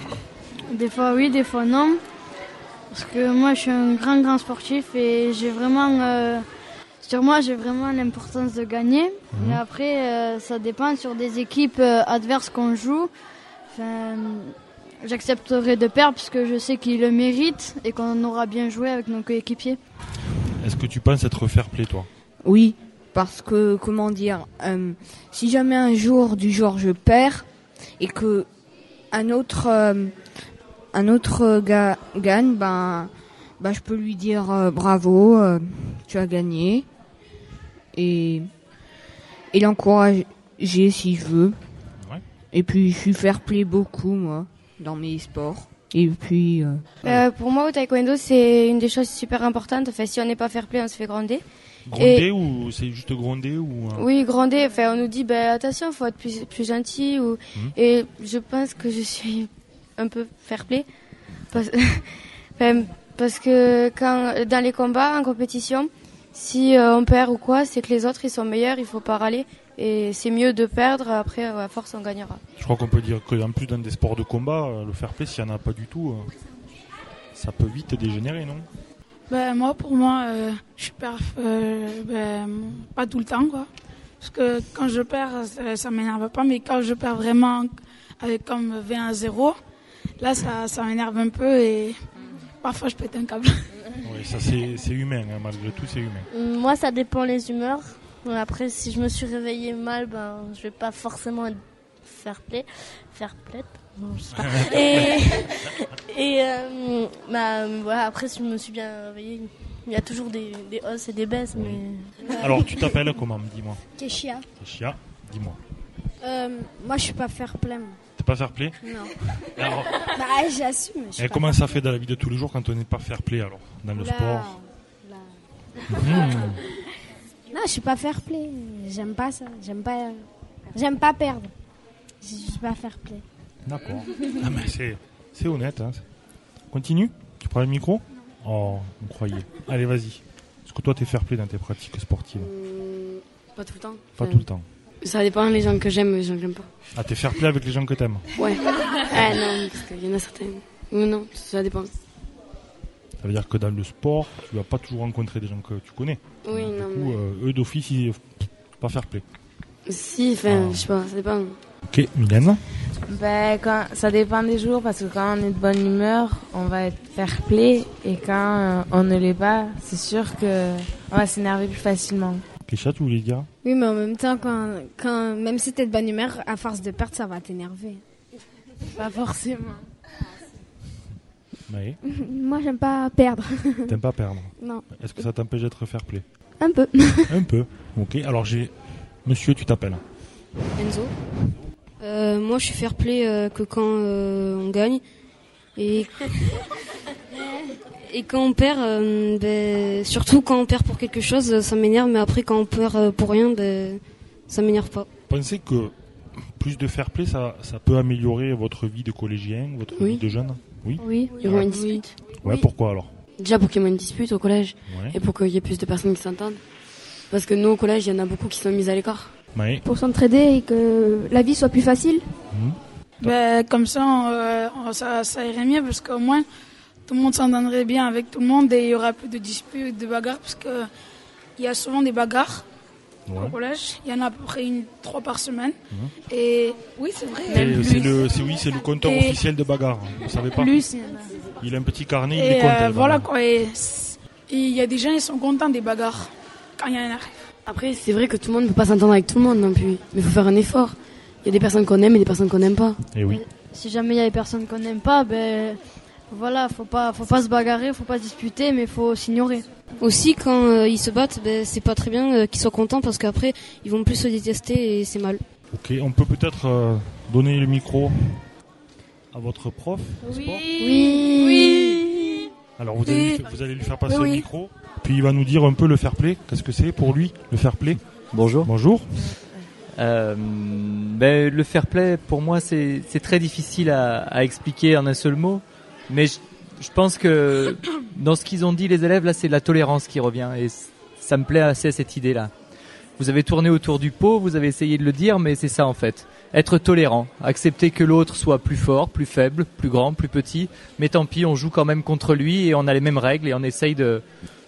P: Des fois oui, des fois non. Parce que moi, je suis un grand, grand sportif et j'ai vraiment... euh, sur moi, j'ai vraiment l'importance de gagner.
O: Mhm.
P: Mais après, euh, ça dépend sur des équipes euh, adverses qu'on joue. Enfin, j'accepterai de perdre parce que je sais qu'ils le méritent et qu'on aura bien joué avec nos coéquipiers.
O: Est-ce que tu penses être fair play, toi?
V: Oui, parce que, comment dire, euh, si jamais un jour du jour je perds et que un autre, euh, un autre gars gagne, ben, ben je peux lui dire euh, bravo, euh, tu as gagné, et, et l'encourager si je veux.
O: Ouais.
V: Et puis je suis fair play beaucoup, moi, dans mes sports. Et puis... euh,
W: Euh, pour moi, au taekwondo, c'est une des choses super importantes. Enfin, si on n'est pas fair play, on se fait gronder.
O: Gronder
W: Et-
O: ou c'est juste gronder ou euh,
W: Oui, gronder. Enfin, on nous dit, ben, attention, faut être plus, plus gentil. Ou...
O: Mhm.
W: Et je pense que je suis un peu fair play. Parce, enfin, parce que quand, dans les combats, en compétition, si euh, on perd ou quoi, c'est que les autres ils sont meilleurs, il faut pas râler. Et c'est mieux de perdre, après à force on gagnera.
O: Je crois qu'on peut dire qu'en plus dans des sports de combat, le fair play, s'il n'y en a pas du tout, ça peut vite dégénérer, non?
Q: Ben, moi, pour moi, euh, je perds euh, ben, pas tout le temps, quoi. Parce que quand je perds, ça, ça m'énerve pas, mais quand je perds vraiment avec comme vingt à zéro, là, ça, ça m'énerve un peu et parfois je pète un câble.
O: Oui, ça c'est, c'est humain, hein, malgré tout, c'est humain.
R: Moi, ça dépend les humeurs. Après, si je me suis réveillée mal, ben, je vais pas forcément être fair play, fair play. Non, je sais pas. Et, et euh, bah, voilà, après, si je me suis bien réveillée, il y a toujours des, des hausses et des baisses. Mais...
O: Alors, tu t'appelles comment, dis-moi?
A: Kéchia.
O: Kéchia, dis-moi.
A: Euh, moi, je suis pas fair play. Moi.
O: T'es pas fair play?
A: Non.
O: Alors,
A: bah, j'assume.
O: Et comment ça fait dans la vie de tous les jours quand on n'est pas fair play, alors, dans le
A: là,
O: sport
A: là.
O: Mmh.
A: Non, je suis pas fair play. J'aime pas ça. J'aime pas, j'aime pas perdre. Je suis pas fair play.
O: D'accord. Ah, mais c'est, c'est honnête. Hein. Continue. Tu prends le micro? Oh, on croyait. Allez, vas-y. Est-ce que toi, t'es fair play dans tes pratiques sportives?
S: Mmh, Pas tout le temps.
O: Pas
S: enfin,
O: tout le temps.
S: Ça dépend des gens que j'aime et des gens que j'aime pas.
O: Ah, t'es fair play avec les gens que t'aimes?
S: Ouais. Ah non, parce qu'il y en a certains. Ou non, ça dépend.
O: Ça veut dire que dans le sport, tu vas pas toujours rencontrer des gens que tu connais.
S: Oui,
O: du
S: non.
O: coup,
S: Mais...
O: euh, eux d'office, ils pas fair play.
S: Si, enfin,
O: ah.
S: je sais pas, ça dépend.
O: Ok, Mylène?
T: Ben, quand, ça dépend des jours, parce que quand on est de bonne humeur, on va être fair play, et quand euh, on ne l'est pas, c'est sûr que on va s'énerver plus facilement.
O: Kécha, tu voulais dire?
A: Oui, mais en même temps, quand, quand, même si t'es de bonne humeur, à force de perdre, ça va t'énerver.
T: Pas forcément.
O: Maë?
A: Moi, j'aime pas perdre.
O: T'aimes pas perdre?
A: Non.
O: Est-ce que ça t'empêche d'être fair play?
A: Un peu.
O: Un peu. Ok, alors j'ai... Monsieur, tu t'appelles?
E: Enzo. Euh, moi, je suis fair play euh, que quand euh, on gagne. Et... Et quand on perd, euh, ben, surtout quand on perd pour quelque chose, ça m'énerve. Mais après, quand on perd pour rien, ben, ça m'énerve pas.
O: Pensez que plus de fair play, ça, ça peut améliorer votre vie de collégien, votre
S: oui.
O: vie de jeune? Oui.
S: Oui, il y aura une dispute.
O: Ouais,
S: oui.
O: Pourquoi alors?
S: Déjà pour qu'il y ait une dispute au collège.
O: Ouais.
S: Et pour qu'il y ait plus de personnes qui s'entendent. Parce que nous, au collège, il y en a beaucoup qui sont mis à l'écart.
O: Ouais.
A: Pour s'entraider et que la vie soit plus facile.
O: Mmh.
Q: Ben, comme ça, euh, ça, ça irait mieux parce qu'au moins, tout le monde s'entendrait bien avec tout le monde et il y aura plus de disputes, de bagarres parce que il y a souvent des bagarres ouais. au collège. Il y en a à peu près une, trois par semaine. Mmh. Et oui, c'est vrai.
O: Et c'est le, c'est, oui, c'est le compteur et officiel de bagarre. Vous savez pas?
Q: Plus, il y en a.
O: Il a un petit carnet,
Q: et
O: il les compte.
Q: Euh, voilà quoi. Et il y a des gens, ils sont contents des bagarres quand il y en a.
S: Après, c'est vrai que tout le monde ne peut pas s'entendre avec tout le monde non plus. Mais il faut faire un effort. Il y a des personnes qu'on aime et des personnes qu'on n'aime pas.
O: Et oui.
W: Si jamais il y a des personnes qu'on n'aime pas, ben voilà, faut pas, faut pas se bagarrer, faut pas se disputer, mais faut s'ignorer.
E: Aussi, quand euh, ils se battent, ben, c'est pas très bien euh, qu'ils soient contents parce qu'après, ils vont plus se détester et c'est mal.
O: Ok, on peut peut-être euh, donner le micro à votre prof?
W: Oui.
O: Sport
W: Oui. Oui.
O: Alors vous allez, oui. Lui, vous allez lui faire passer
W: oui.
O: le micro, puis il va nous dire un peu le fair play. Qu'est-ce que c'est pour lui, le fair play?
F: Bonjour.
O: Bonjour.
F: Euh, ben, le fair play, pour moi, c'est, c'est très difficile à, à expliquer en un seul mot. Mais je, je pense que dans ce qu'ils ont dit, les élèves, là, c'est la tolérance qui revient. Et ça me plaît assez, cette idée-là. Vous avez tourné autour du pot, vous avez essayé de le dire, mais c'est ça en fait. Être tolérant, accepter que l'autre soit plus fort, plus faible, plus grand, plus petit. Mais tant pis, on joue quand même contre lui et on a les mêmes règles et on essaye de,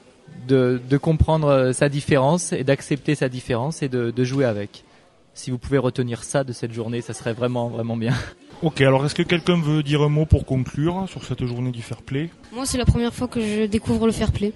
F: de, de comprendre sa différence et d'accepter sa différence et de, de jouer avec. Si vous pouvez retenir ça de cette journée, ça serait vraiment, vraiment bien.
O: Ok, alors est-ce que quelqu'un veut dire un mot pour conclure sur cette journée du fair play?
E: Moi, c'est la première fois que je découvre le fair play.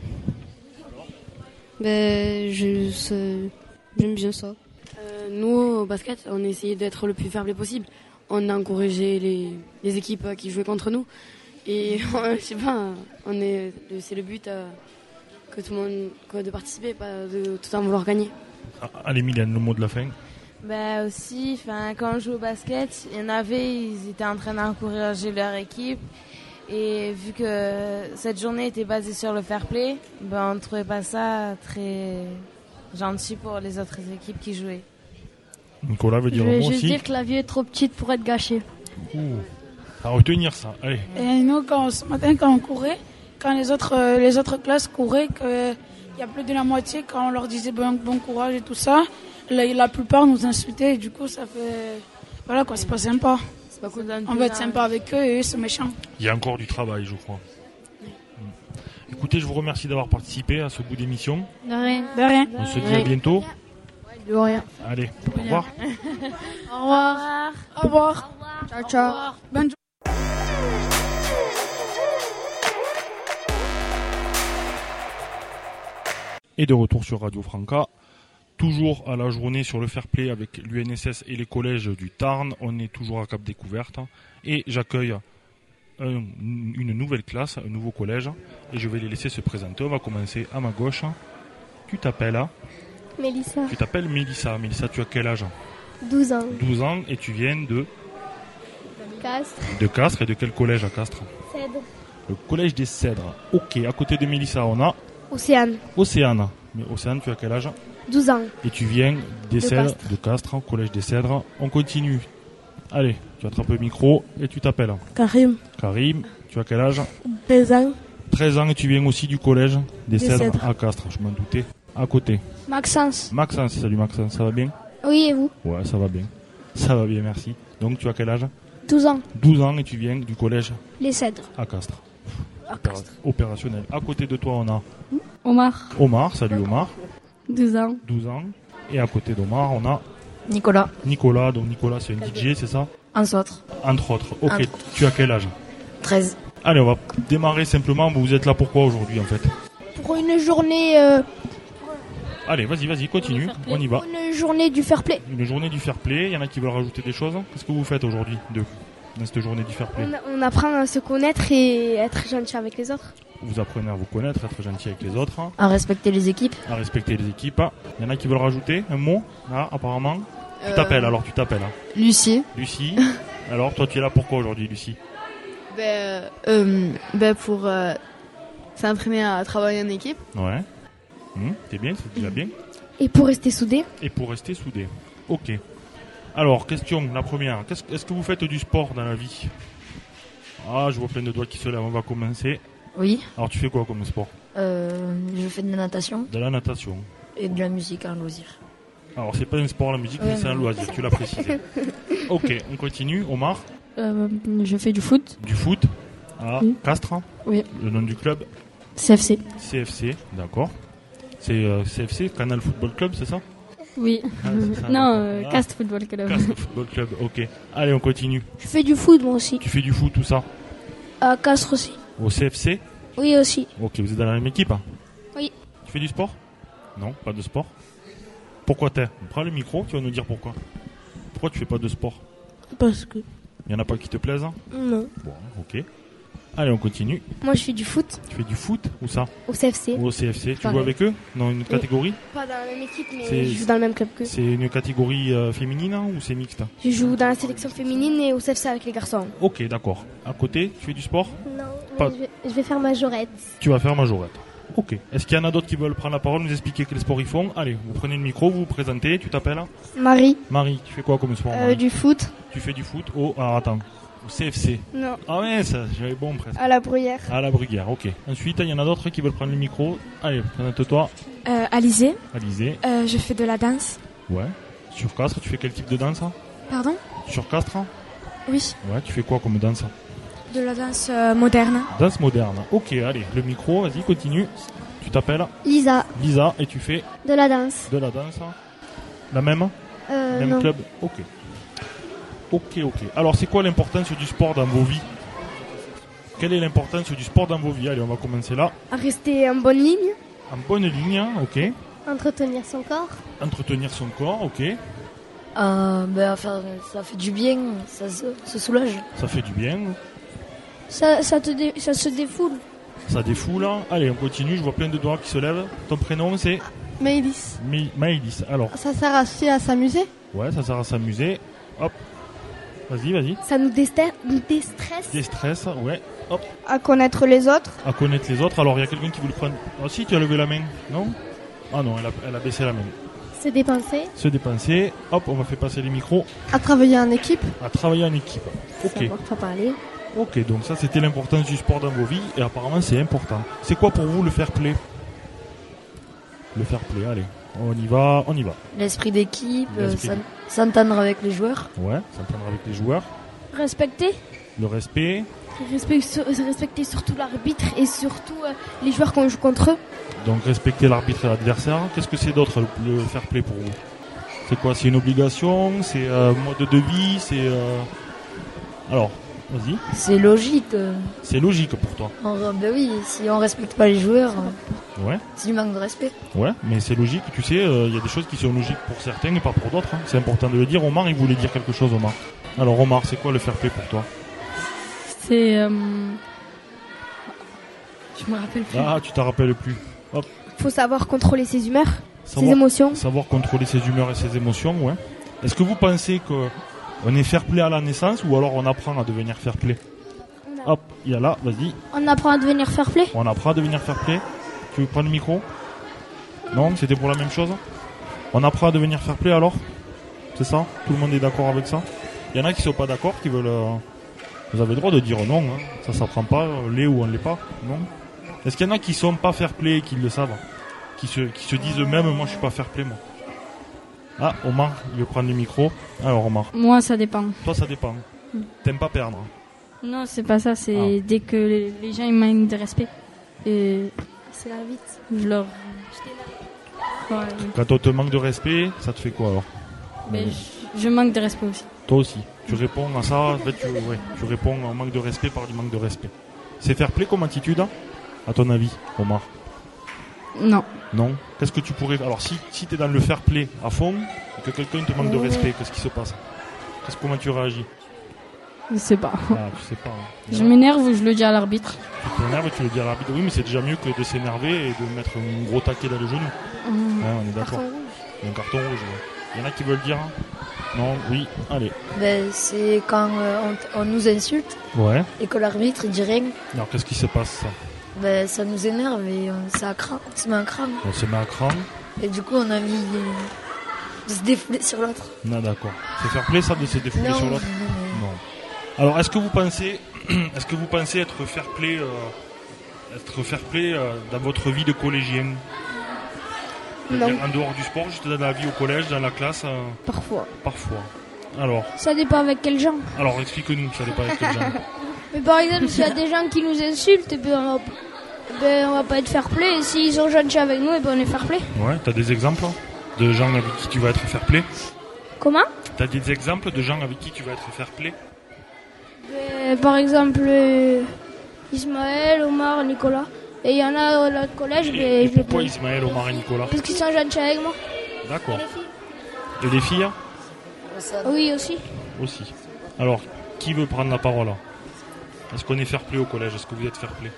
E: Ben, je, j'aime bien ça.
S: Euh, nous, au basket, on a essayé d'être le plus fair play possible. On a encouragé les, les équipes qui jouaient contre nous. Et je sais pas, on est, c'est le but euh, que tout le monde, quoi, de participer, pas de tout le temps vouloir gagner.
O: Ah, allez, Mylène, le mot de la fin.
T: Ben aussi, quand on joue au basket, il y en avait, ils étaient en train d'encourager leur équipe. Et vu que cette journée était basée sur le fair play, ben on ne trouvait pas ça très gentil pour les autres équipes qui jouaient.
O: Nicolas veut dire
W: un
O: un mot
W: aussi. Je vais
O: aussi.
W: juste dire que la vie est trop petite pour être gâchée.
O: Ouh. À retenir ça, allez.
Q: Et nous, quand, ce matin, quand on courait, quand les autres, euh, les autres classes couraient, qu'il y a plus de la moitié, quand on leur disait bon, bon courage et tout ça, la, la plupart nous insultaient et du coup, ça fait... Voilà quoi, c'est pas sympa.
S: C'est pas cool.
Q: On va être sympa avec eux et eux, c'est méchant.
O: Il y a encore du travail, je crois. Écoutez, je vous remercie d'avoir participé à ce bout d'émission.
W: De rien.
Q: De rien.
O: On se dit à bientôt.
W: De rien.
O: Allez, au revoir.
W: Au revoir.
Q: Au revoir.
W: Ciao, ciao.
Q: Bonne journée.
O: Et de retour sur Radio Franca, toujours à la journée sur le fair play avec l'U N S S et les collèges du Tarn. On est toujours à Cap Découverte et j'accueille un, une nouvelle classe, un nouveau collège et je vais les laisser se présenter. On va commencer à ma gauche. Tu t'appelles
U: Mélissa.
O: Tu t'appelles Mélissa. Mélissa, tu as quel âge?
U: douze ans.
O: douze ans et tu viens de
U: Castres.
O: De Castres et de quel collège à Castres?
U: Cèdre.
O: Le collège des Cèdres. Ok, à côté de Mélissa, on a
U: Océane.
O: Océane. Mais Océane, tu as quel âge?
U: douze ans.
O: Et tu viens des
U: De
O: Cèdres,
U: Castres.
O: de Castres, collège des Cèdres. On continue. Allez, tu attrapes le micro et tu t'appelles.
U: Karim.
O: Karim, tu as quel âge?
U: treize ans.
O: treize ans et tu viens aussi du collège des,
U: Des
O: Cèdres,
U: Cèdres.
O: à Castres, je m'en doutais. À côté.
U: Maxence.
O: Maxence, salut Maxence, ça va bien?
U: Oui, et vous?
O: Ouais, ça va bien. Ça va bien, merci. Donc tu as quel âge?
U: douze ans.
O: douze ans et tu viens du collège
U: Les Cèdres.
O: à Castres.
U: À
O: Opéra- Opérationnel. À côté de toi, on a
U: Omar.
O: Omar, salut Omar,
U: douze ans.
O: douze ans. Et à côté d'Omar, on a
U: Nicolas.
O: Nicolas. Donc Nicolas, c'est un D J, c'est ça?
U: Entre autres.
O: Entre autres. Ok,
U: Entre
O: tu as quel âge?
U: treize.
O: Allez, on va démarrer simplement. Vous êtes là pourquoi aujourd'hui en fait?
U: Pour une journée, euh,
O: Allez, vas-y, vas-y, continue. On y va.
U: une journée du fair play.
O: Une journée du fair play. Il y en a qui veulent rajouter des choses. Qu'est-ce que vous faites aujourd'hui de, dans cette journée du fair play?
U: On, on apprend à se connaître et être gentil avec les autres.
O: Vous apprenez à vous connaître, à être gentil avec les autres,
U: À respecter les équipes.
O: à respecter les équipes. Il y en a qui veulent rajouter un mot, là, apparemment. Tu
S: Euh,
O: t'appelles, alors tu t'appelles.
S: Lucie.
O: Lucie. Alors, toi, tu es là pourquoi aujourd'hui, Lucie?
S: Ben, euh, ben pour euh, s'entraîner à travailler en équipe.
O: Ouais. Hum, T'es bien, c'est déjà bien.
U: Et pour rester soudés.
O: Et pour rester soudés. Ok. Alors, question, la première. Qu'est-ce- Est-ce que vous faites du sport dans la vie? Ah, je vois plein de doigts qui se lèvent. On va commencer.
R: Oui.
O: Alors, tu fais quoi comme sport?
R: Euh, je fais de la natation
O: De la natation.
R: et de la musique, un loisir.
O: Alors, c'est pas un sport, la musique, mais
R: Ouais,
O: c'est un
R: non.
O: loisir, tu l'as précisé. Ok, on continue. Omar,
U: Euh, je fais du foot.
O: du foot à
U: Oui.
O: Castres.
U: Oui.
O: Le nom du club?
U: C F C.
O: C F C, d'accord. C'est euh, C F C, Canal Football Club, c'est ça?
U: Oui.
O: Ah, c'est ça,
U: non,
O: d'accord.
U: euh,
O: Ah.
U: Castres Football Club.
O: Castres Football Club, ok. Allez, on continue.
U: Je fais du foot moi aussi.
O: Tu fais du foot, tout ça?
U: À Castres aussi.
O: Au C F C?
U: Oui aussi.
O: Ok, vous êtes dans la même équipe?
U: Oui.
O: Tu fais du sport? Non, pas de sport. Pourquoi t'es? Prends le micro, tu vas nous dire pourquoi. Pourquoi tu fais pas de sport?
U: Parce que.
O: Il y en a pas qui te plaisent?
U: Non.
O: Bon, ok. Allez, on continue.
U: Moi je fais du foot
O: Tu fais du foot? Où ça?
U: au C F C.
O: Au C F C. Tu
U: Pareil.
O: joues avec eux? Dans une catégorie?
U: Pas dans la même équipe mais
O: C'est-
U: je joue dans le même club qu'eux.
O: C'est une catégorie euh, féminine hein, ou c'est mixte?
U: Je joue dans la sélection féminine et au C F C avec les garçons.
O: Ok, d'accord. À côté, tu fais du sport?
U: Non,
O: Pas-
U: je, vais, je vais faire majorette.
O: Tu vas faire majorette. Ok. Est-ce qu'il y en a d'autres qui veulent prendre la parole, nous expliquer quel sport ils font? Allez, vous prenez le micro, vous vous présentez, tu t'appelles?
U: Marie.
O: Marie, tu fais quoi comme sport?
U: Euh,
O: Marie
U: du foot.
O: Tu fais du foot au... Alors attends. Au C F C.
U: Non.
O: Ah ouais, ça, j'avais bon presque.
U: À la bruyère.
O: À la Bruguière, ok. Ensuite, il y en a d'autres qui veulent prendre le micro. Allez, présente-toi.
U: Euh, Alizé.
O: Alizé.
U: Euh, je fais de la danse.
O: Ouais. Sur Castres, tu fais quel type de danse? hein
U: Pardon?
O: Sur Castres?
U: Oui.
O: Ouais, tu fais quoi comme danse?
U: De la danse euh, moderne.
O: Danse moderne. Ok, allez, le micro, vas-y, continue. Tu t'appelles
U: Lisa.
O: Lisa et tu fais
U: De la danse.
O: de la danse. La même
U: Euh,
O: Même
U: non.
O: club? Ok. Ok, ok. Alors, c'est quoi l'importance du sport dans vos vies? Quelle est l'importance du sport dans vos vies? Allez, on va commencer là.
U: À rester en bonne ligne.
O: En bonne ligne, hein, ok.
U: Entretenir son corps.
O: Entretenir son corps, ok.
R: Euh, ben, enfin, ça fait du bien, ça se, se soulage.
O: Ça fait du bien.
U: Ça, ça, te dé- ça se défoule.
O: Ça défoule. Allez, on continue. Je vois plein de doigts qui se lèvent. Ton prénom, c'est
U: Maëlys.
O: Mi- Maëlys. Alors,
U: Ça sert aussi à s'amuser.
O: ouais, ça sert à s'amuser. Hop. Vas-y, vas-y.
U: Ça nous, déster- nous déstresse.
O: Déstresse, ouais. Hop.
U: À connaître les autres.
O: À connaître les autres. Alors, il y a quelqu'un qui veut le prendre. Ah si, tu as levé la main. Non? Ah non, elle a, elle a baissé la main.
D: Se dépenser.
O: Se dépenser. Hop, on va faire passer les micros.
D: À travailler en équipe.
O: À travailler en équipe. Ok.
D: Savoir pas parler.
O: Ok, donc ça c'était l'importance du sport dans vos vies et apparemment c'est important. C'est quoi pour vous le fair play? Le fair play, allez, on y va, on y va.
G: L'esprit d'équipe,
O: L'esprit
G: euh, s'entendre avec les joueurs.
O: Ouais, s'entendre avec les joueurs.
Y: Respecter.
O: Le respect.
Y: Respecter, respecter surtout l'arbitre et surtout euh, les joueurs qu'on joue contre eux.
O: Donc respecter l'arbitre et l'adversaire. Qu'est-ce que c'est d'autre le, le fair play pour vous? C'est quoi? C'est une obligation? C'est un euh, mode de vie? C'est euh... alors, vas-y.
G: C'est logique. Euh...
O: C'est logique pour toi.
G: En, ben oui, si on respecte pas les joueurs, euh,
O: ouais.
G: C'est du manque de respect.
O: Ouais, mais c'est logique. Tu sais, il euh, y a des choses qui sont logiques pour certains et pas pour d'autres. Hein. C'est important de le dire. Omar, il voulait dire quelque chose, Omar. Alors Omar, c'est quoi le fair play pour toi?
X: C'est... Euh... Je me rappelle plus.
O: Ah, tu t'en rappelles plus. Hop.
Y: Faut savoir contrôler ses humeurs,
O: savoir,
Y: ses émotions.
O: Savoir contrôler ses humeurs et ses émotions, ouais. Est-ce que vous pensez que on est fair play à la naissance ou alors on apprend à devenir fair play? Hop, il y a là, vas-y.
Y: On apprend à devenir fair play.
O: On apprend à devenir fair play. Tu veux prendre le micro? Non, c'était pour la même chose. On apprend à devenir fair play alors? C'est ça? Tout le monde est d'accord avec ça? Il y en a qui sont pas d'accord, qui veulent... Euh... Vous avez le droit de dire non, hein. Ça s'apprend pas, l'est ou on l'est pas, non? Est-ce qu'il y en a qui sont pas fair play et qui le savent? Qui se, qui se disent eux-mêmes, moi je suis pas fair play, moi. Ah, Omar, il veut prendre le micro. Alors Omar.
X: Moi, ça dépend.
O: Toi, ça dépend. Mm. T'aimes pas perdre?
X: Non, c'est pas ça, c'est
O: ah.
X: dès que les, les gens ils manquent de respect. Et
Y: c'est la vite.
X: Je leur...
O: Ouais. Quand on te manque de respect, ça te fait quoi alors?
X: Mais je, je manque de respect aussi.
O: Toi aussi. Tu réponds à ça, en fait, tu, ouais, tu réponds au manque de respect par du manque de respect. C'est fair play comme attitude, hein, à ton avis, Omar?
X: Non.
O: Non. Qu'est-ce que tu pourrais... Alors, si, si tu es dans le fair play à fond, et que quelqu'un te manque oh. de respect, qu'est-ce qui se passe? Qu'est-ce, comment tu réagis?
X: Je sais pas.
O: Ah, tu sais pas. Hein.
X: Je m'énerve ou je le dis à l'arbitre.
O: Tu t'énerves et tu le dis à l'arbitre. Oui, mais c'est déjà mieux que de s'énerver et de mettre un gros taquet dans le genou. Mmh. Ouais, on est d'accord. Un carton rouge, ouais. Il y en a qui veulent dire hein? Non, oui, allez.
G: Ben, c'est quand euh, on, on nous insulte
O: ouais.
G: et que l'arbitre il dit rien.
O: Alors qu'est-ce qui se passe ça?
G: Ben, ça nous énerve et on, ça cran, on se met un cran.
O: On se met un cran.
G: Et du coup on a envie de se défouler sur l'autre.
O: Non, d'accord. C'est fair play ça de se défouler
G: non,
O: sur l'autre?
G: Non,
O: non. Alors est-ce que vous pensez, est-ce que vous pensez être fair play, euh, être fair play euh, dans votre vie de collégien? C'est-à-dire en dehors du sport, juste dans la vie au collège, dans la classe euh...
Y: Parfois.
O: Parfois. Alors.
Y: Ça dépend avec quel gens.
O: Alors explique-nous, ça dépend avec quel gens.
Y: Mais par exemple, s'il y a des gens qui nous insultent, ben on, va, ben on va pas être fair play. Et s'ils sont gentils avec nous, ben on est fair play.
O: Ouais, t'as des exemples de gens avec qui tu vas être fair play?
Y: Comment?
O: T'as des exemples de gens avec qui tu vas être fair play?
Y: Ben, par exemple, euh, Ismaël, Omar, Nicolas. Et il y en a dans notre collège.
O: Et,
Y: mais
O: et pourquoi Ismaël, Omar et Nicolas?
Y: Parce qu'ils sont gentils avec moi.
O: D'accord. Et les filles?
Y: Oui, aussi.
O: Aussi. Alors, qui veut prendre la parole? Est-ce qu'on est fair play au collège? Est-ce que vous êtes fair play?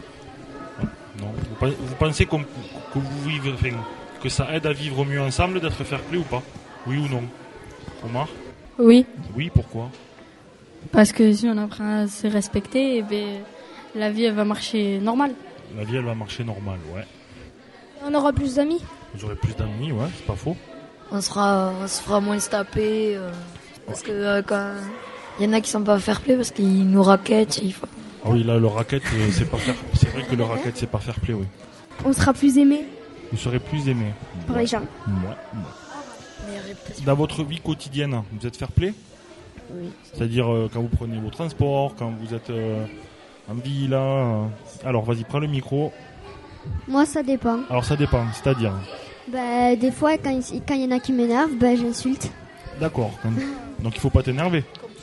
O: Non. Vous, vous pensez qu'on, que vous vivez, enfin, que ça aide à vivre mieux ensemble d'être fair play ou pas? Oui ou non? Omar?
X: Oui.
O: Oui, pourquoi?
X: Parce que si on apprend à se respecter, eh bien, la vie elle va marcher normal.
O: La vie elle va marcher normal, ouais.
Y: On aura plus d'amis.
O: Vous aurez plus d'amis, ouais, c'est pas faux.
G: On sera, on se fera moins se taper. Euh, parce que euh, quand il y en a qui sont pas fair play parce qu'ils nous raquettent. Il faut...
O: Ah oui, là le racket, euh, c'est pas fair. C'est vrai que le racket c'est pas fair play, oui.
Y: On sera plus aimé.
O: Vous serez plus aimé.
Y: Par les gens.
O: Ouais. ouais. Dans votre vie quotidienne, vous êtes fair play?
G: Oui.
O: C'est-à-dire euh, quand vous prenez vos transports, quand vous êtes euh, en ville, là. Euh... Alors vas-y, prends le micro.
D: Moi, ça dépend.
O: Alors ça dépend, c'est-à-dire
D: bah, des fois, quand il quand y en a qui m'énervent, bah, j'insulte.
O: D'accord. Donc il faut pas t'énerver.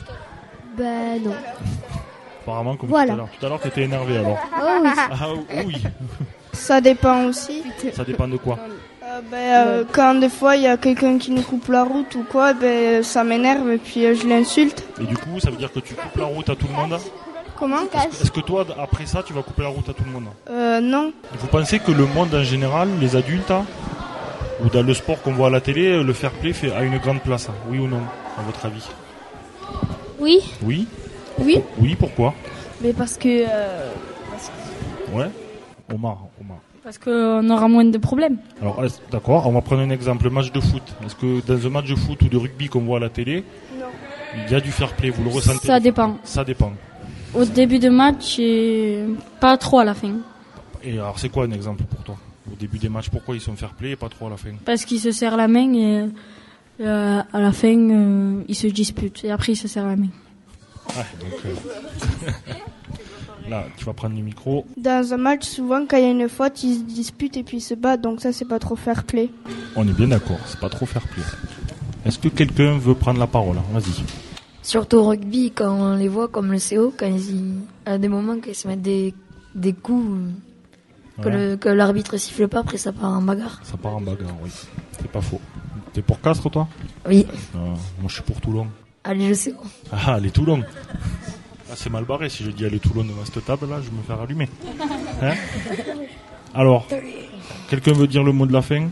D: Bah non.
O: Apparemment, comme
D: voilà.
O: tout à l'heure. Tout à l'heure, t'étais énervé alors.
D: Oh oui.
O: Ah oui.
H: Ça dépend aussi.
O: Ça dépend de quoi?
H: euh, bah, euh, Quand des fois il y a quelqu'un qui nous coupe la route ou quoi, bah, ça m'énerve et puis euh, je l'insulte.
O: Et du coup, ça veut dire que tu coupes la route à tout le monde?
H: Comment?
O: Est-ce, est-ce que toi, après ça, tu vas couper la route à tout le monde?
H: Euh, non.
O: Vous pensez que le monde en général, les adultes, hein, ou dans le sport qu'on voit à la télé, le fair play fait, a une grande place, oui ou non, à votre avis?
Y: Oui.
O: Oui?
H: Oui.
O: Oui, pourquoi?
H: Mais parce que... Euh, parce que...
O: Ouais. Omar, Omar.
X: Parce qu'on aura moins de problèmes.
O: Alors, d'accord, on va prendre un exemple, match de foot. Est-ce que dans un match de foot ou de rugby qu'on voit à la télé, non. il y a du fair play, vous le ressentez?
X: Ça dépend.
O: Ça dépend.
X: Au début de match et pas trop à la fin.
O: Et alors, c'est quoi un exemple pour toi? Au début des matchs, pourquoi ils sont fair play et pas trop à la fin?
X: Parce qu'ils se serrent la main et euh, à la fin, euh, ils se disputent. Et après, ils se serrent la main.
O: Ah, donc, euh... là, tu vas prendre le micro.
H: Dans un match, souvent, quand il y a une faute, ils se disputent et puis ils se battent. Donc ça, c'est pas trop fair play.
O: On est bien d'accord, c'est pas trop fair play. Est-ce que quelqu'un veut prendre la parole? Vas-y.
G: Surtout au rugby, quand on les voit comme le C O, quand ils, à des moments qu'ils se mettent des, des coups, que, ouais. le, que l'arbitre siffle pas, après ça part en bagarre.
O: Ça part en bagarre, oui. C'est pas faux. T'es pour Castres, toi?
G: Oui.
O: Euh, moi, je suis pour Toulon.
G: Allez, le C O.
O: Ah, allez, Toulon. Ah, c'est mal barré. Si je dis allez, Toulon devant cette table, là, je vais me faire allumer. Hein? Alors, quelqu'un veut dire le mot de la fin?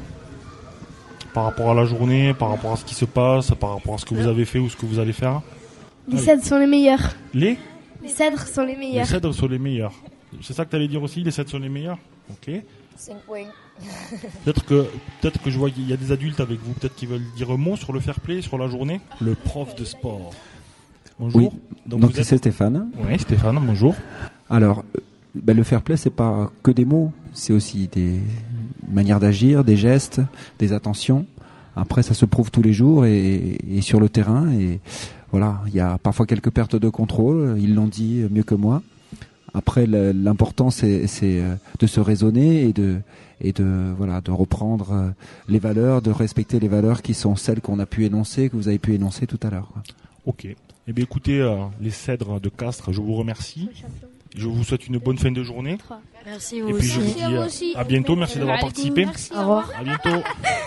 O: Par rapport à la journée, par rapport à ce qui se passe, par rapport à ce que vous avez fait ou ce que vous allez faire?
U: Les cèdres sont les meilleurs.
O: Les
U: Les cèdres sont les meilleurs.
O: Les cèdres sont les meilleurs. C'est ça que tu allais dire aussi, les cèdres sont les meilleurs? Ok.
G: cinq points.
O: Peut-être que, peut-être que je vois qu'il y a des adultes avec vous, peut-être qui veulent dire un mot sur le fair play, sur la journée. Le prof de sport. Bonjour.
C: Oui. Donc, Donc c'est êtes... Stéphane.
O: Oui, Stéphane, bonjour.
C: Alors, ben, le fair play, c'est pas que des mots, c'est aussi des manières d'agir, des gestes, des attentions. Après, ça se prouve tous les jours et, et sur le terrain. Et voilà, il y a parfois quelques pertes de contrôle. Ils l'ont dit mieux que moi. Après, l'important, c'est, c'est de se raisonner et de, et de, voilà, de reprendre les valeurs, de respecter les valeurs qui sont celles qu'on a pu énoncer, que vous avez pu énoncer tout à l'heure.
O: Ok. Eh bien, écoutez, euh, les cèdres de Castres, je vous remercie. Je vous souhaite une bonne fin de journée.
G: Merci vous
O: Et puis
G: aussi.
O: je vous dis à,
G: aussi.
O: à bientôt. Merci d'avoir participé.
G: Merci. Au revoir.
O: À bientôt.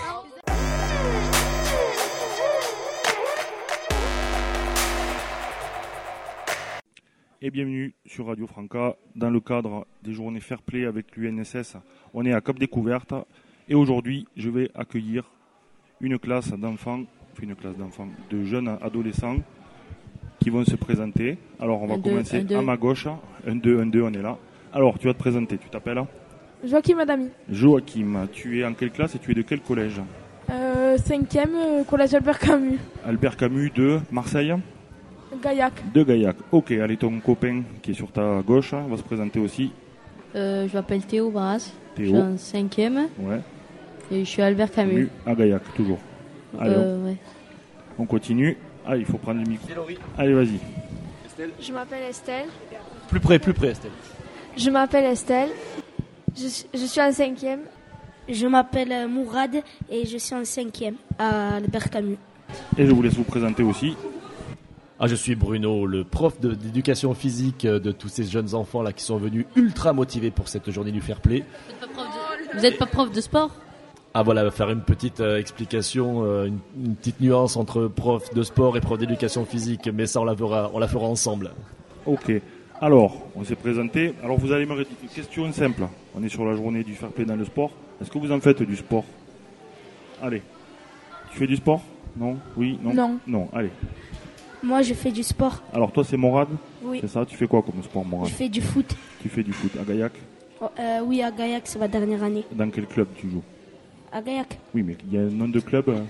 O: Et bienvenue sur Radio Franca dans le cadre des journées Fair Play avec l'U N S S. On est à Cap Découverte et aujourd'hui je vais accueillir une classe d'enfants, une classe d'enfants, de jeunes adolescents qui vont se présenter. Alors on va un commencer deux, à ma gauche. un, deux, un, deux, on est là. Alors tu vas te présenter, tu t'appelles?
I: Joachim Adami.
O: Joachim, tu es en quelle classe et tu es de quel collège?
I: euh, Cinquième, euh, collège Albert Camus.
O: Albert Camus de Marseille?
I: Gaillac.
O: De Gaillac. Ok, allez, ton copain qui est sur ta gauche va se présenter aussi.
J: Euh, je m'appelle Théo Barras.
O: Théo.
J: Je suis en cinquième.
O: Ouais.
J: Et je suis Albert Camus.
O: Camus à Gaillac, toujours. Allez,
J: euh,
O: on,
J: ouais.
O: on continue. Ah, il faut prendre le micro. Allez, vas-y.
I: Estelle. Je m'appelle Estelle.
K: Plus près, plus près, Estelle.
U: Je m'appelle Estelle. Je, je suis en cinquième.
L: Je m'appelle Mourad et je suis en cinquième à Albert Camus.
O: Et je vous laisse vous présenter aussi.
K: Ah, je suis Bruno, le prof de, d'éducation physique de tous ces jeunes enfants là qui sont venus ultra motivés pour cette journée du fair play.
J: Vous n'êtes pas prof de sport?
K: Ah voilà, faire une petite euh, explication, euh, une, une petite nuance entre prof de sport et prof d'éducation physique, mais ça on la fera, on la fera ensemble.
O: Ok, alors on s'est présenté. Alors vous allez me répéter une question simple. On est sur la journée du fair play dans le sport. Est-ce que vous en faites du sport? Allez, tu fais du sport? Non? Oui? Non?
U: Non.
O: Non, allez.
U: Moi, je fais du sport.
O: Alors, toi, c'est Morad?
U: Oui.
O: C'est ça? Tu fais quoi comme sport, Morad?
U: Je fais du foot.
O: Tu fais du foot à Gaillac?
U: Oh, euh, oui, à Gaillac, c'est ma dernière année.
O: Dans quel club tu joues?
U: À Gaillac.
O: Oui, mais il y a un nom de club. Hein.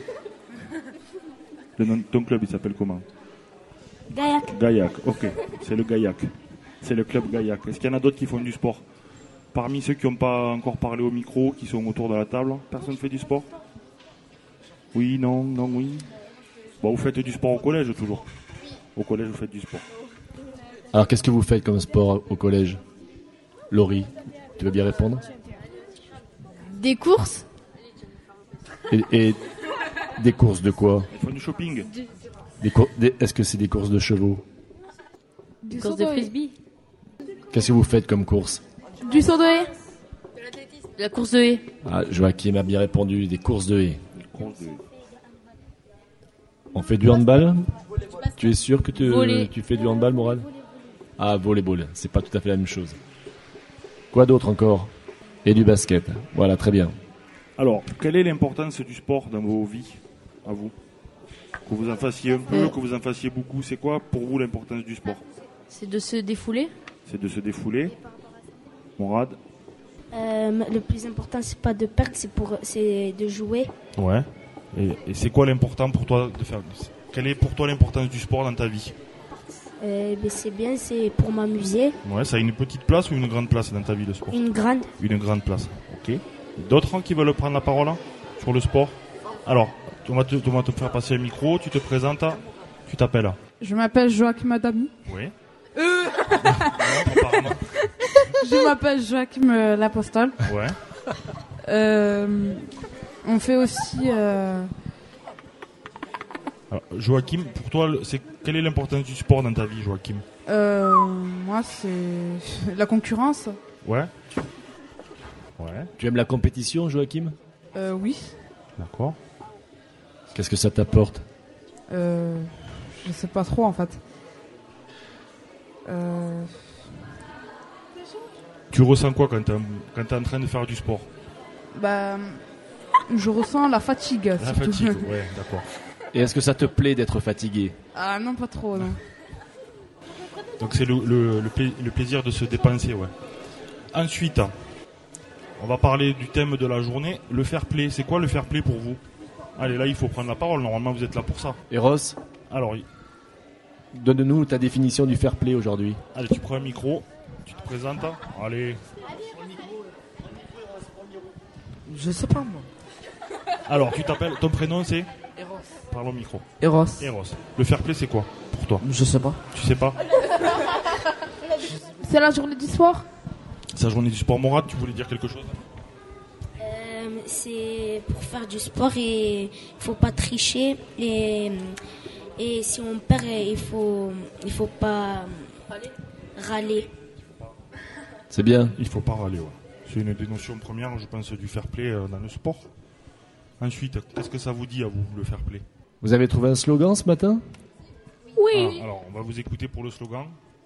O: Le nom de ton club, il s'appelle comment?
U: Gaillac.
O: Gaillac, ok. C'est le Gaillac. C'est le club Gaillac. Est-ce qu'il y en a d'autres qui font du sport? Parmi ceux qui n'ont pas encore parlé au micro, qui sont autour de la table, personne ne fait du sport? Oui, non, non, oui. Bon, vous faites du sport au collège toujours? Au collège, vous faites du sport.
K: Alors, qu'est-ce que vous faites comme sport au collège? Laurie, tu veux bien répondre?
U: Des courses.
K: Et, et des courses de quoi?
O: Ils font du shopping.
K: Des cour- des, est-ce que c'est des courses de chevaux?
U: Des
J: courses de frisbee.
K: Qu'est-ce que vous faites comme course?
U: Du saut de haie.
J: La course de haie.
K: Ah, Joachim a bien répondu, des courses de haie. On fait du handball? Tu es sûr que tu, tu fais du handball, Morad? Ah, volleyball, c'est pas tout à fait la même chose. Quoi d'autre encore? Et du basket. Voilà, très bien.
O: Alors, quelle est l'importance du sport dans vos vies, à vous? Que vous en fassiez un peu, euh... que vous en fassiez beaucoup, c'est quoi pour vous l'importance du sport?
J: C'est de se défouler.
O: C'est de se défouler. Morad?
L: Euh, le plus important, c'est pas de perdre, c'est pour, c'est de jouer.
O: Ouais. Et, et c'est quoi l'important pour toi de faire? Quelle est pour toi l'importance du sport dans ta vie?
L: Euh, ben c'est bien, c'est pour m'amuser.
O: Ouais, ça a une petite place ou une grande place dans ta vie, le sport?
L: Une grande.
O: Une grande place, ok. D'autres hein, qui veulent prendre la parole hein, sur le sport? Alors, on va, te, on va te faire passer un micro, tu te présentes, tu t'appelles?
B: Je m'appelle Joachim Adami.
O: Oui.
B: Euh... non, Je m'appelle Joachim euh, l'Apostole.
O: Ouais.
B: Euh, on fait aussi... Euh...
O: Alors, Joachim, pour toi, c'est, quelle est l'importance du sport dans ta vie, Joachim?
B: euh, Moi, c'est la concurrence.
O: Ouais. Ouais.
K: Tu aimes la compétition, Joachim?
B: Euh, oui.
O: D'accord.
K: Qu'est-ce que ça t'apporte?
B: euh, Je sais pas trop, en fait. Euh...
O: Tu ressens quoi quand tu es en train de faire du sport?
B: Bah, je ressens la fatigue.
O: La
B: surtout.
O: fatigue, ouais, d'accord.
K: Et est-ce que ça te plaît d'être fatigué?
B: Ah non, pas trop, non.
O: Donc c'est le, le, le, pla- le plaisir de se dépenser, ouais. Ensuite, on va parler du thème de la journée, le fair play. C'est quoi le fair play pour vous? Allez, là, il faut prendre la parole. Normalement, vous êtes là pour ça.
K: Eros,
O: Alors,
K: donne-nous ta définition du fair play aujourd'hui.
O: allez, tu prends un micro, tu te présentes. Allez.
M: Je sais pas moi.
O: Alors, tu t'appelles, ton prénom c'est?
M: Eros.
O: Parle au micro.
M: Eros.
O: Eros. Le fair play, c'est quoi pour toi?
M: Je sais pas.
O: Tu sais pas?
I: C'est la journée du sport.
O: C'est la journée du sport. Morad, tu voulais dire quelque chose?
L: Euh, c'est pour faire du sport et il faut pas tricher. Et, et si on perd, il faut, il faut pas râler.
K: C'est bien.
O: Il faut pas râler, ouais. C'est une des notions premières, je pense, du fair play euh, dans le sport. Ensuite, qu'est-ce que ça vous dit à vous, le fair play?
K: Vous avez trouvé un slogan ce matin?
I: Oui.
O: Ah, alors, on va vous écouter pour le slogan.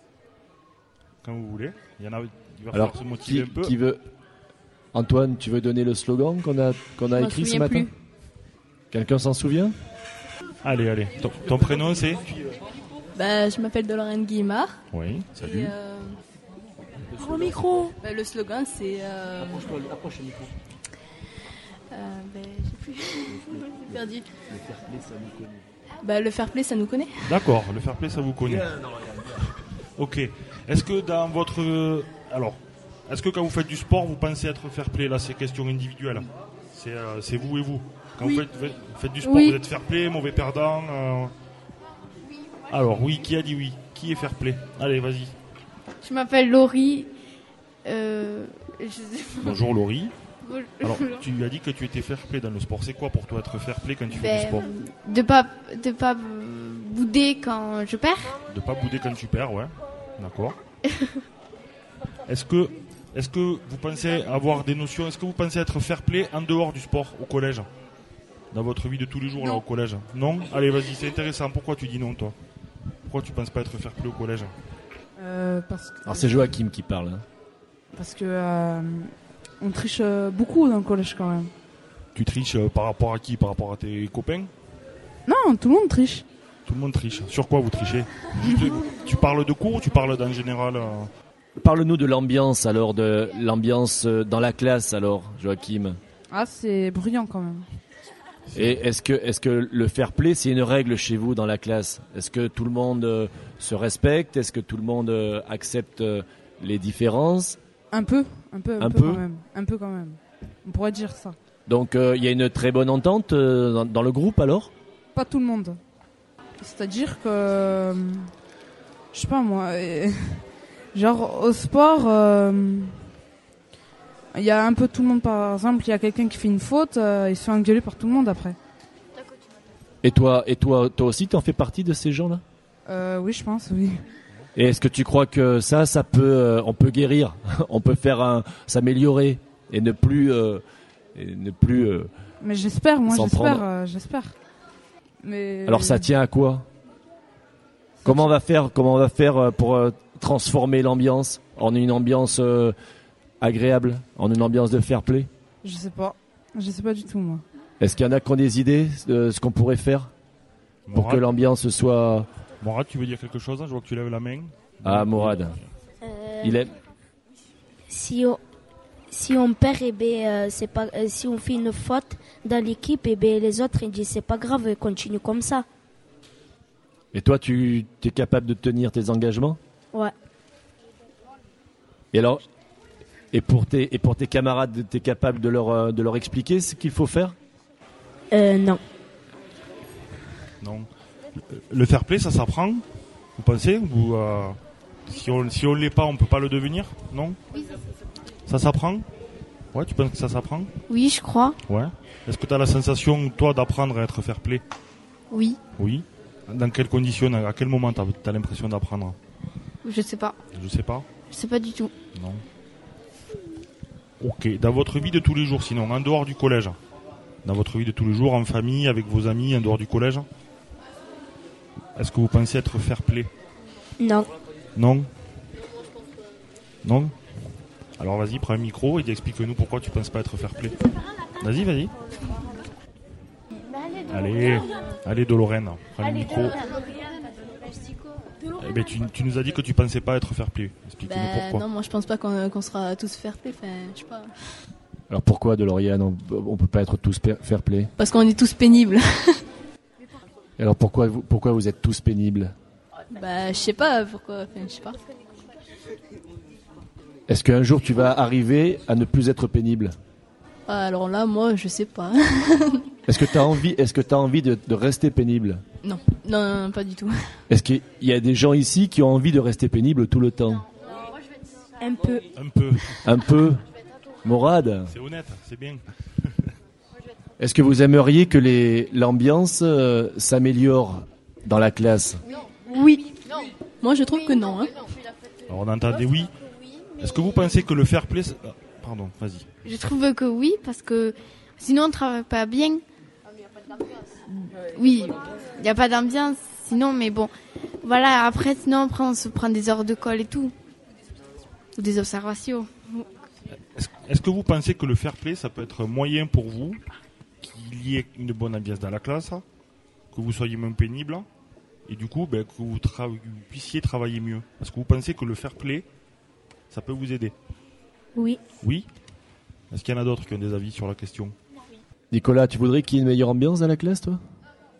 O: Quand vous voulez. Il y en a, il va
K: Alors,
O: falloir se motiver
K: qui,
O: un peu.
K: qui veut... Antoine, tu veux donner le slogan qu'on a, qu'on a
J: Je m'en
K: écrit ce
J: souviens
K: matin?
J: plus.
K: Quelqu'un s'en souvient?
O: Allez, allez. Ton, ton prénom, c'est?
J: Bah, je m'appelle Dolorène Guillemard.
O: Oui, salut.
J: Et, euh... Au micro. Bah, le slogan, c'est. Euh...
K: Approche le micro.
J: Euh, bah, j'ai plus. J'ai perdu.
K: Le fair play, ça nous connaît.
J: Bah, le fair play, ça nous connaît.
O: D'accord, le fair play, ça vous connaît. Ok. Est-ce que dans votre... Alors, est-ce que quand vous faites du sport, vous pensez être fair play? Là, c'est question individuelle. C'est, euh, c'est vous et vous. Quand
B: Oui.
O: vous faites, faites- faites du sport,
B: Oui.
O: vous êtes fair play, mauvais perdant euh... Alors, oui, qui a dit oui? Qui est fair play? Allez, vas-y.
U: Je m'appelle Laurie. Euh, je sais pas.
O: Bonjour Laurie.
U: Bonjour.
O: Alors, tu as dit que tu étais fair play dans le sport. C'est quoi pour toi être fair play quand tu fais
U: Ben,
O: du sport?
U: de pas de pas bouder quand je perds.
O: De pas bouder quand tu perds, ouais. D'accord. Est-ce que, est-ce que vous pensez avoir des notions? Est-ce que vous pensez être fair play en dehors du sport au collège? Dans votre vie de tous les jours là au collège? Non? Allez, vas-y, c'est intéressant. Pourquoi tu dis non, toi? Pourquoi tu penses pas être fair play au collège?
B: Euh, parce que,
K: Alors c'est Joachim qui parle. Hein.
B: parce que euh, on triche euh, beaucoup dans le collège quand même.
O: Tu triches euh, par rapport à qui? Par rapport à tes copains?
B: Non, tout le monde triche.
O: Tout le monde triche. Sur quoi vous trichez? Juste, tu parles de cours ou tu parles d'en général euh,
K: Parle-nous de l'ambiance alors, de l'ambiance euh, dans la classe alors, Joachim.
B: Ah, c'est bruyant quand même.
K: Et est-ce que, est-ce que le fair play, c'est une règle chez vous dans la classe? Est-ce que tout le monde euh, se respecte? Est-ce que tout le monde euh, accepte euh, les différences?
B: Un peu, un peu, un,
K: Un
B: peu,
K: peu
B: quand même. Un peu quand même. On pourrait dire ça.
K: Donc euh, il y a une très bonne entente euh, dans, dans le groupe alors?
B: Pas tout le monde. C'est-à-dire que, euh, je sais pas moi, euh, genre au sport, euh, il y a un peu tout le monde. Par exemple, il y a quelqu'un qui fait une faute, euh, il se fait engueuler par tout le monde après.
K: Et toi, et toi, toi aussi, t'en fais partie de ces gens-là?
B: Euh, oui, je pense, oui.
K: Et est-ce que tu crois que ça, ça peut, euh, on peut guérir, on peut faire un, s'améliorer et ne plus, euh, et ne plus. Euh,
B: Mais j'espère, moi,
K: s'en
B: j'espère,
K: prendre.
B: euh, j'espère. Mais
K: Alors ça tient à quoi? Comment on va faire, comment on va faire euh, pour euh, transformer l'ambiance en une ambiance euh, agréable, en une ambiance de fair play?
B: Je sais pas, je sais pas du tout moi.
K: Est-ce qu'il y en a qui ont des idées de ce qu'on pourrait faire pour
O: Morad
K: que l'ambiance soit...
O: Morad, tu veux dire quelque chose? Je vois que tu lèves la main.
K: Ah, Morad.
L: Euh,
K: Il est...
L: Si on, si on perd, eh ben, euh, c'est pas, euh, si on fait une faute dans l'équipe, eh ben, les autres ils disent c'est pas grave, continue comme ça.
K: Et toi, tu es capable de tenir tes engagements ?
L: Ouais.
K: Et alors, et pour tes, et pour tes camarades, tu es capable de leur, euh, de leur expliquer ce qu'il faut faire ?
L: Euh, non.
O: Non. Le fair play, ça s'apprend ? Vous pensez ? Ou euh, si on si on l'est pas, on peut pas le devenir ? Non ? Ça s'apprend ? Ouais, tu penses que ça s'apprend ?
W: Oui, je crois.
O: Ouais. Est-ce que tu as la sensation, toi, d'apprendre à être fair play ?
W: Oui.
O: Oui. Dans quelles conditions, à quel moment tu as l'impression d'apprendre ?
W: Je sais pas.
O: Je sais pas.
W: Je sais pas du tout.
O: Non. Ok. Dans votre vie de tous les jours, sinon, en dehors du collège ? Dans votre vie de tous les jours, en famille, avec vos amis, en dehors du collège ? Est-ce que vous pensez être fair play ?
L: Non.
O: Non ? Non ? Alors vas-y, prends un micro et explique-nous pourquoi tu penses pas être fair play. Vas-y, vas-y. Allez, allez Dolorène, prends le micro. Eh ben, tu, tu nous as dit que tu pensais pas être fair play. Explique-nous
J: bah,
O: pourquoi.
J: Non, moi je pense pas qu'on, qu'on sera tous fair play. Enfin, je sais pas.
K: Alors pourquoi, Deloriane, on, on peut pas être tous fair play ?
J: Parce qu'on est tous pénibles.
K: Et alors pourquoi vous, pourquoi vous êtes tous pénibles ?
J: Bah, je sais pas pourquoi. Enfin, je sais pas.
K: Est-ce qu'un jour tu vas arriver à ne plus être pénible ?
J: Alors là, moi, je sais pas.
K: Est-ce que tu as envie, est-ce que tu as envie de, de rester pénible ?
J: Non. non, non, pas du tout.
K: Est-ce qu'il y a des gens ici qui ont envie de rester pénibles tout le temps ?
L: Un peu.
O: Un peu.
K: Un peu. Morad ?
O: C'est honnête, c'est bien.
K: Est-ce que vous aimeriez que les, l'ambiance euh, s'améliore dans la classe ?
J: Oui. Moi, je trouve que non. Hein.
O: Alors on entend des oui. Est-ce que vous pensez que le fair play... Ah, pardon, vas-y.
W: Je trouve que oui, parce que sinon on ne travaille pas bien. Oui, il n'y a pas d'ambiance, sinon, mais bon. Voilà, après, sinon, après, on se prend des heures de colle et tout. Ou des observations.
O: Est-ce, est-ce que vous pensez que le fair play, ça peut être moyen pour vous, qu'il y ait une bonne ambiance dans la classe, que vous soyez moins pénible, et du coup, ben, que vous, tra- vous puissiez travailler mieux ? Est-ce que vous pensez que le fair play, ça peut vous aider ?
L: Oui.
O: Oui ? Est-ce qu'il y en a d'autres qui ont des avis sur la question ?
K: Nicolas, tu voudrais qu'il y ait une meilleure ambiance dans la classe, toi ? Non ?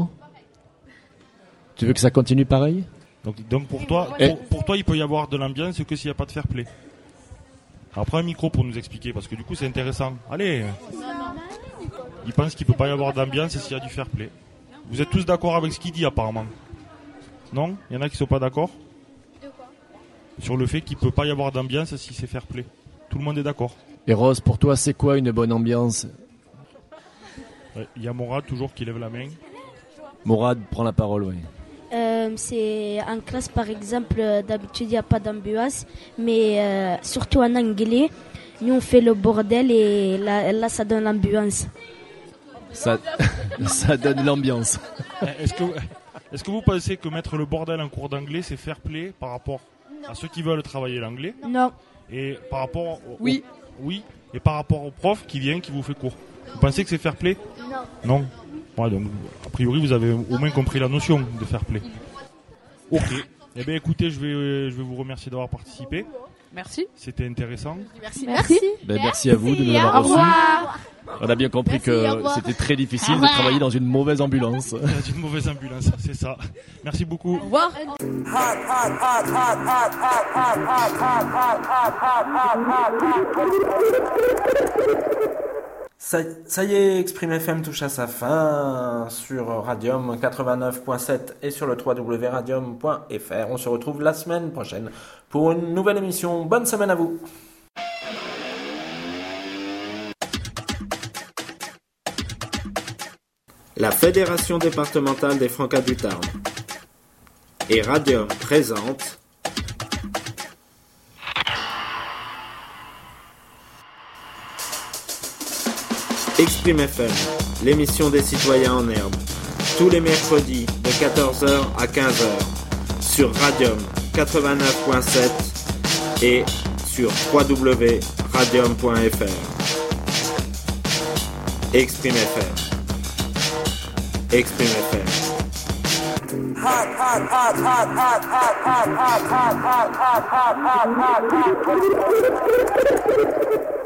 K: Tu veux que ça continue pareil ?
O: Donc, donc pour toi, pour, pour toi, il peut y avoir de l'ambiance que s'il n'y a pas de fair play. Alors prends un micro pour nous expliquer, parce que du coup c'est intéressant. Allez. Il pense qu'il ne peut pas y avoir d'ambiance s'il y a du fair play. Vous êtes tous d'accord avec ce qu'il dit apparemment ? Non ? Il y en a qui ne sont pas d'accord ? Sur le fait qu'il ne peut pas y avoir d'ambiance si c'est fair play. Tout le monde est d'accord.
K: Et Rose, pour toi, c'est quoi une bonne ambiance ?
O: Il y a Morad toujours qui lève la main.
K: Morad, prends la parole, oui.
L: Euh, c'est en classe, par exemple, d'habitude, il n'y a pas d'ambiance, mais euh, surtout en anglais, nous, on fait le bordel et là, là ça donne l'ambiance.
K: Ça, ça donne l'ambiance.
O: Est-ce que, est-ce que vous pensez que mettre le bordel en cours d'anglais, c'est fair play par rapport à ceux qui veulent travailler l'anglais ?
L: Non.
O: Et par rapport au,
J: oui.
O: Au, oui. Et par rapport au prof qui vient, qui vous fait cours. Vous pensez que c'est fair play ? Non. Non. Ouais, donc, a priori, vous avez au moins compris la notion de fair play. Ok. Eh bien, écoutez, je vais, je vais vous remercier d'avoir participé.
J: Merci.
O: C'était intéressant.
J: Merci. Merci.
K: Ben, merci à vous de nous avoir reçus. On a bien compris
J: merci,
K: que c'était très difficile de travailler dans une mauvaise ambulance.
O: Dans une mauvaise ambulance, c'est ça. Merci beaucoup.
J: Au revoir.
A: Ça, ça y est, Exprime F M touche à sa fin sur Radium quatre-vingt-neuf point sept et sur le w w w point radium point f r. On se retrouve la semaine prochaine pour une nouvelle émission. Bonne semaine à vous. La Fédération départementale des Francas du Tarn et Radium présente Exprime F M, l'émission des citoyens en herbe, tous les mercredis de quatorze heures à quinze heures sur Radium quatre-vingt-neuf point sept et sur w w w point radium point f r. Exprime F M. Exprime F M. Hot, hot, hot, hot, hot, hot, hot, hot, hot, hot, hot, hot, hot, hot, hot.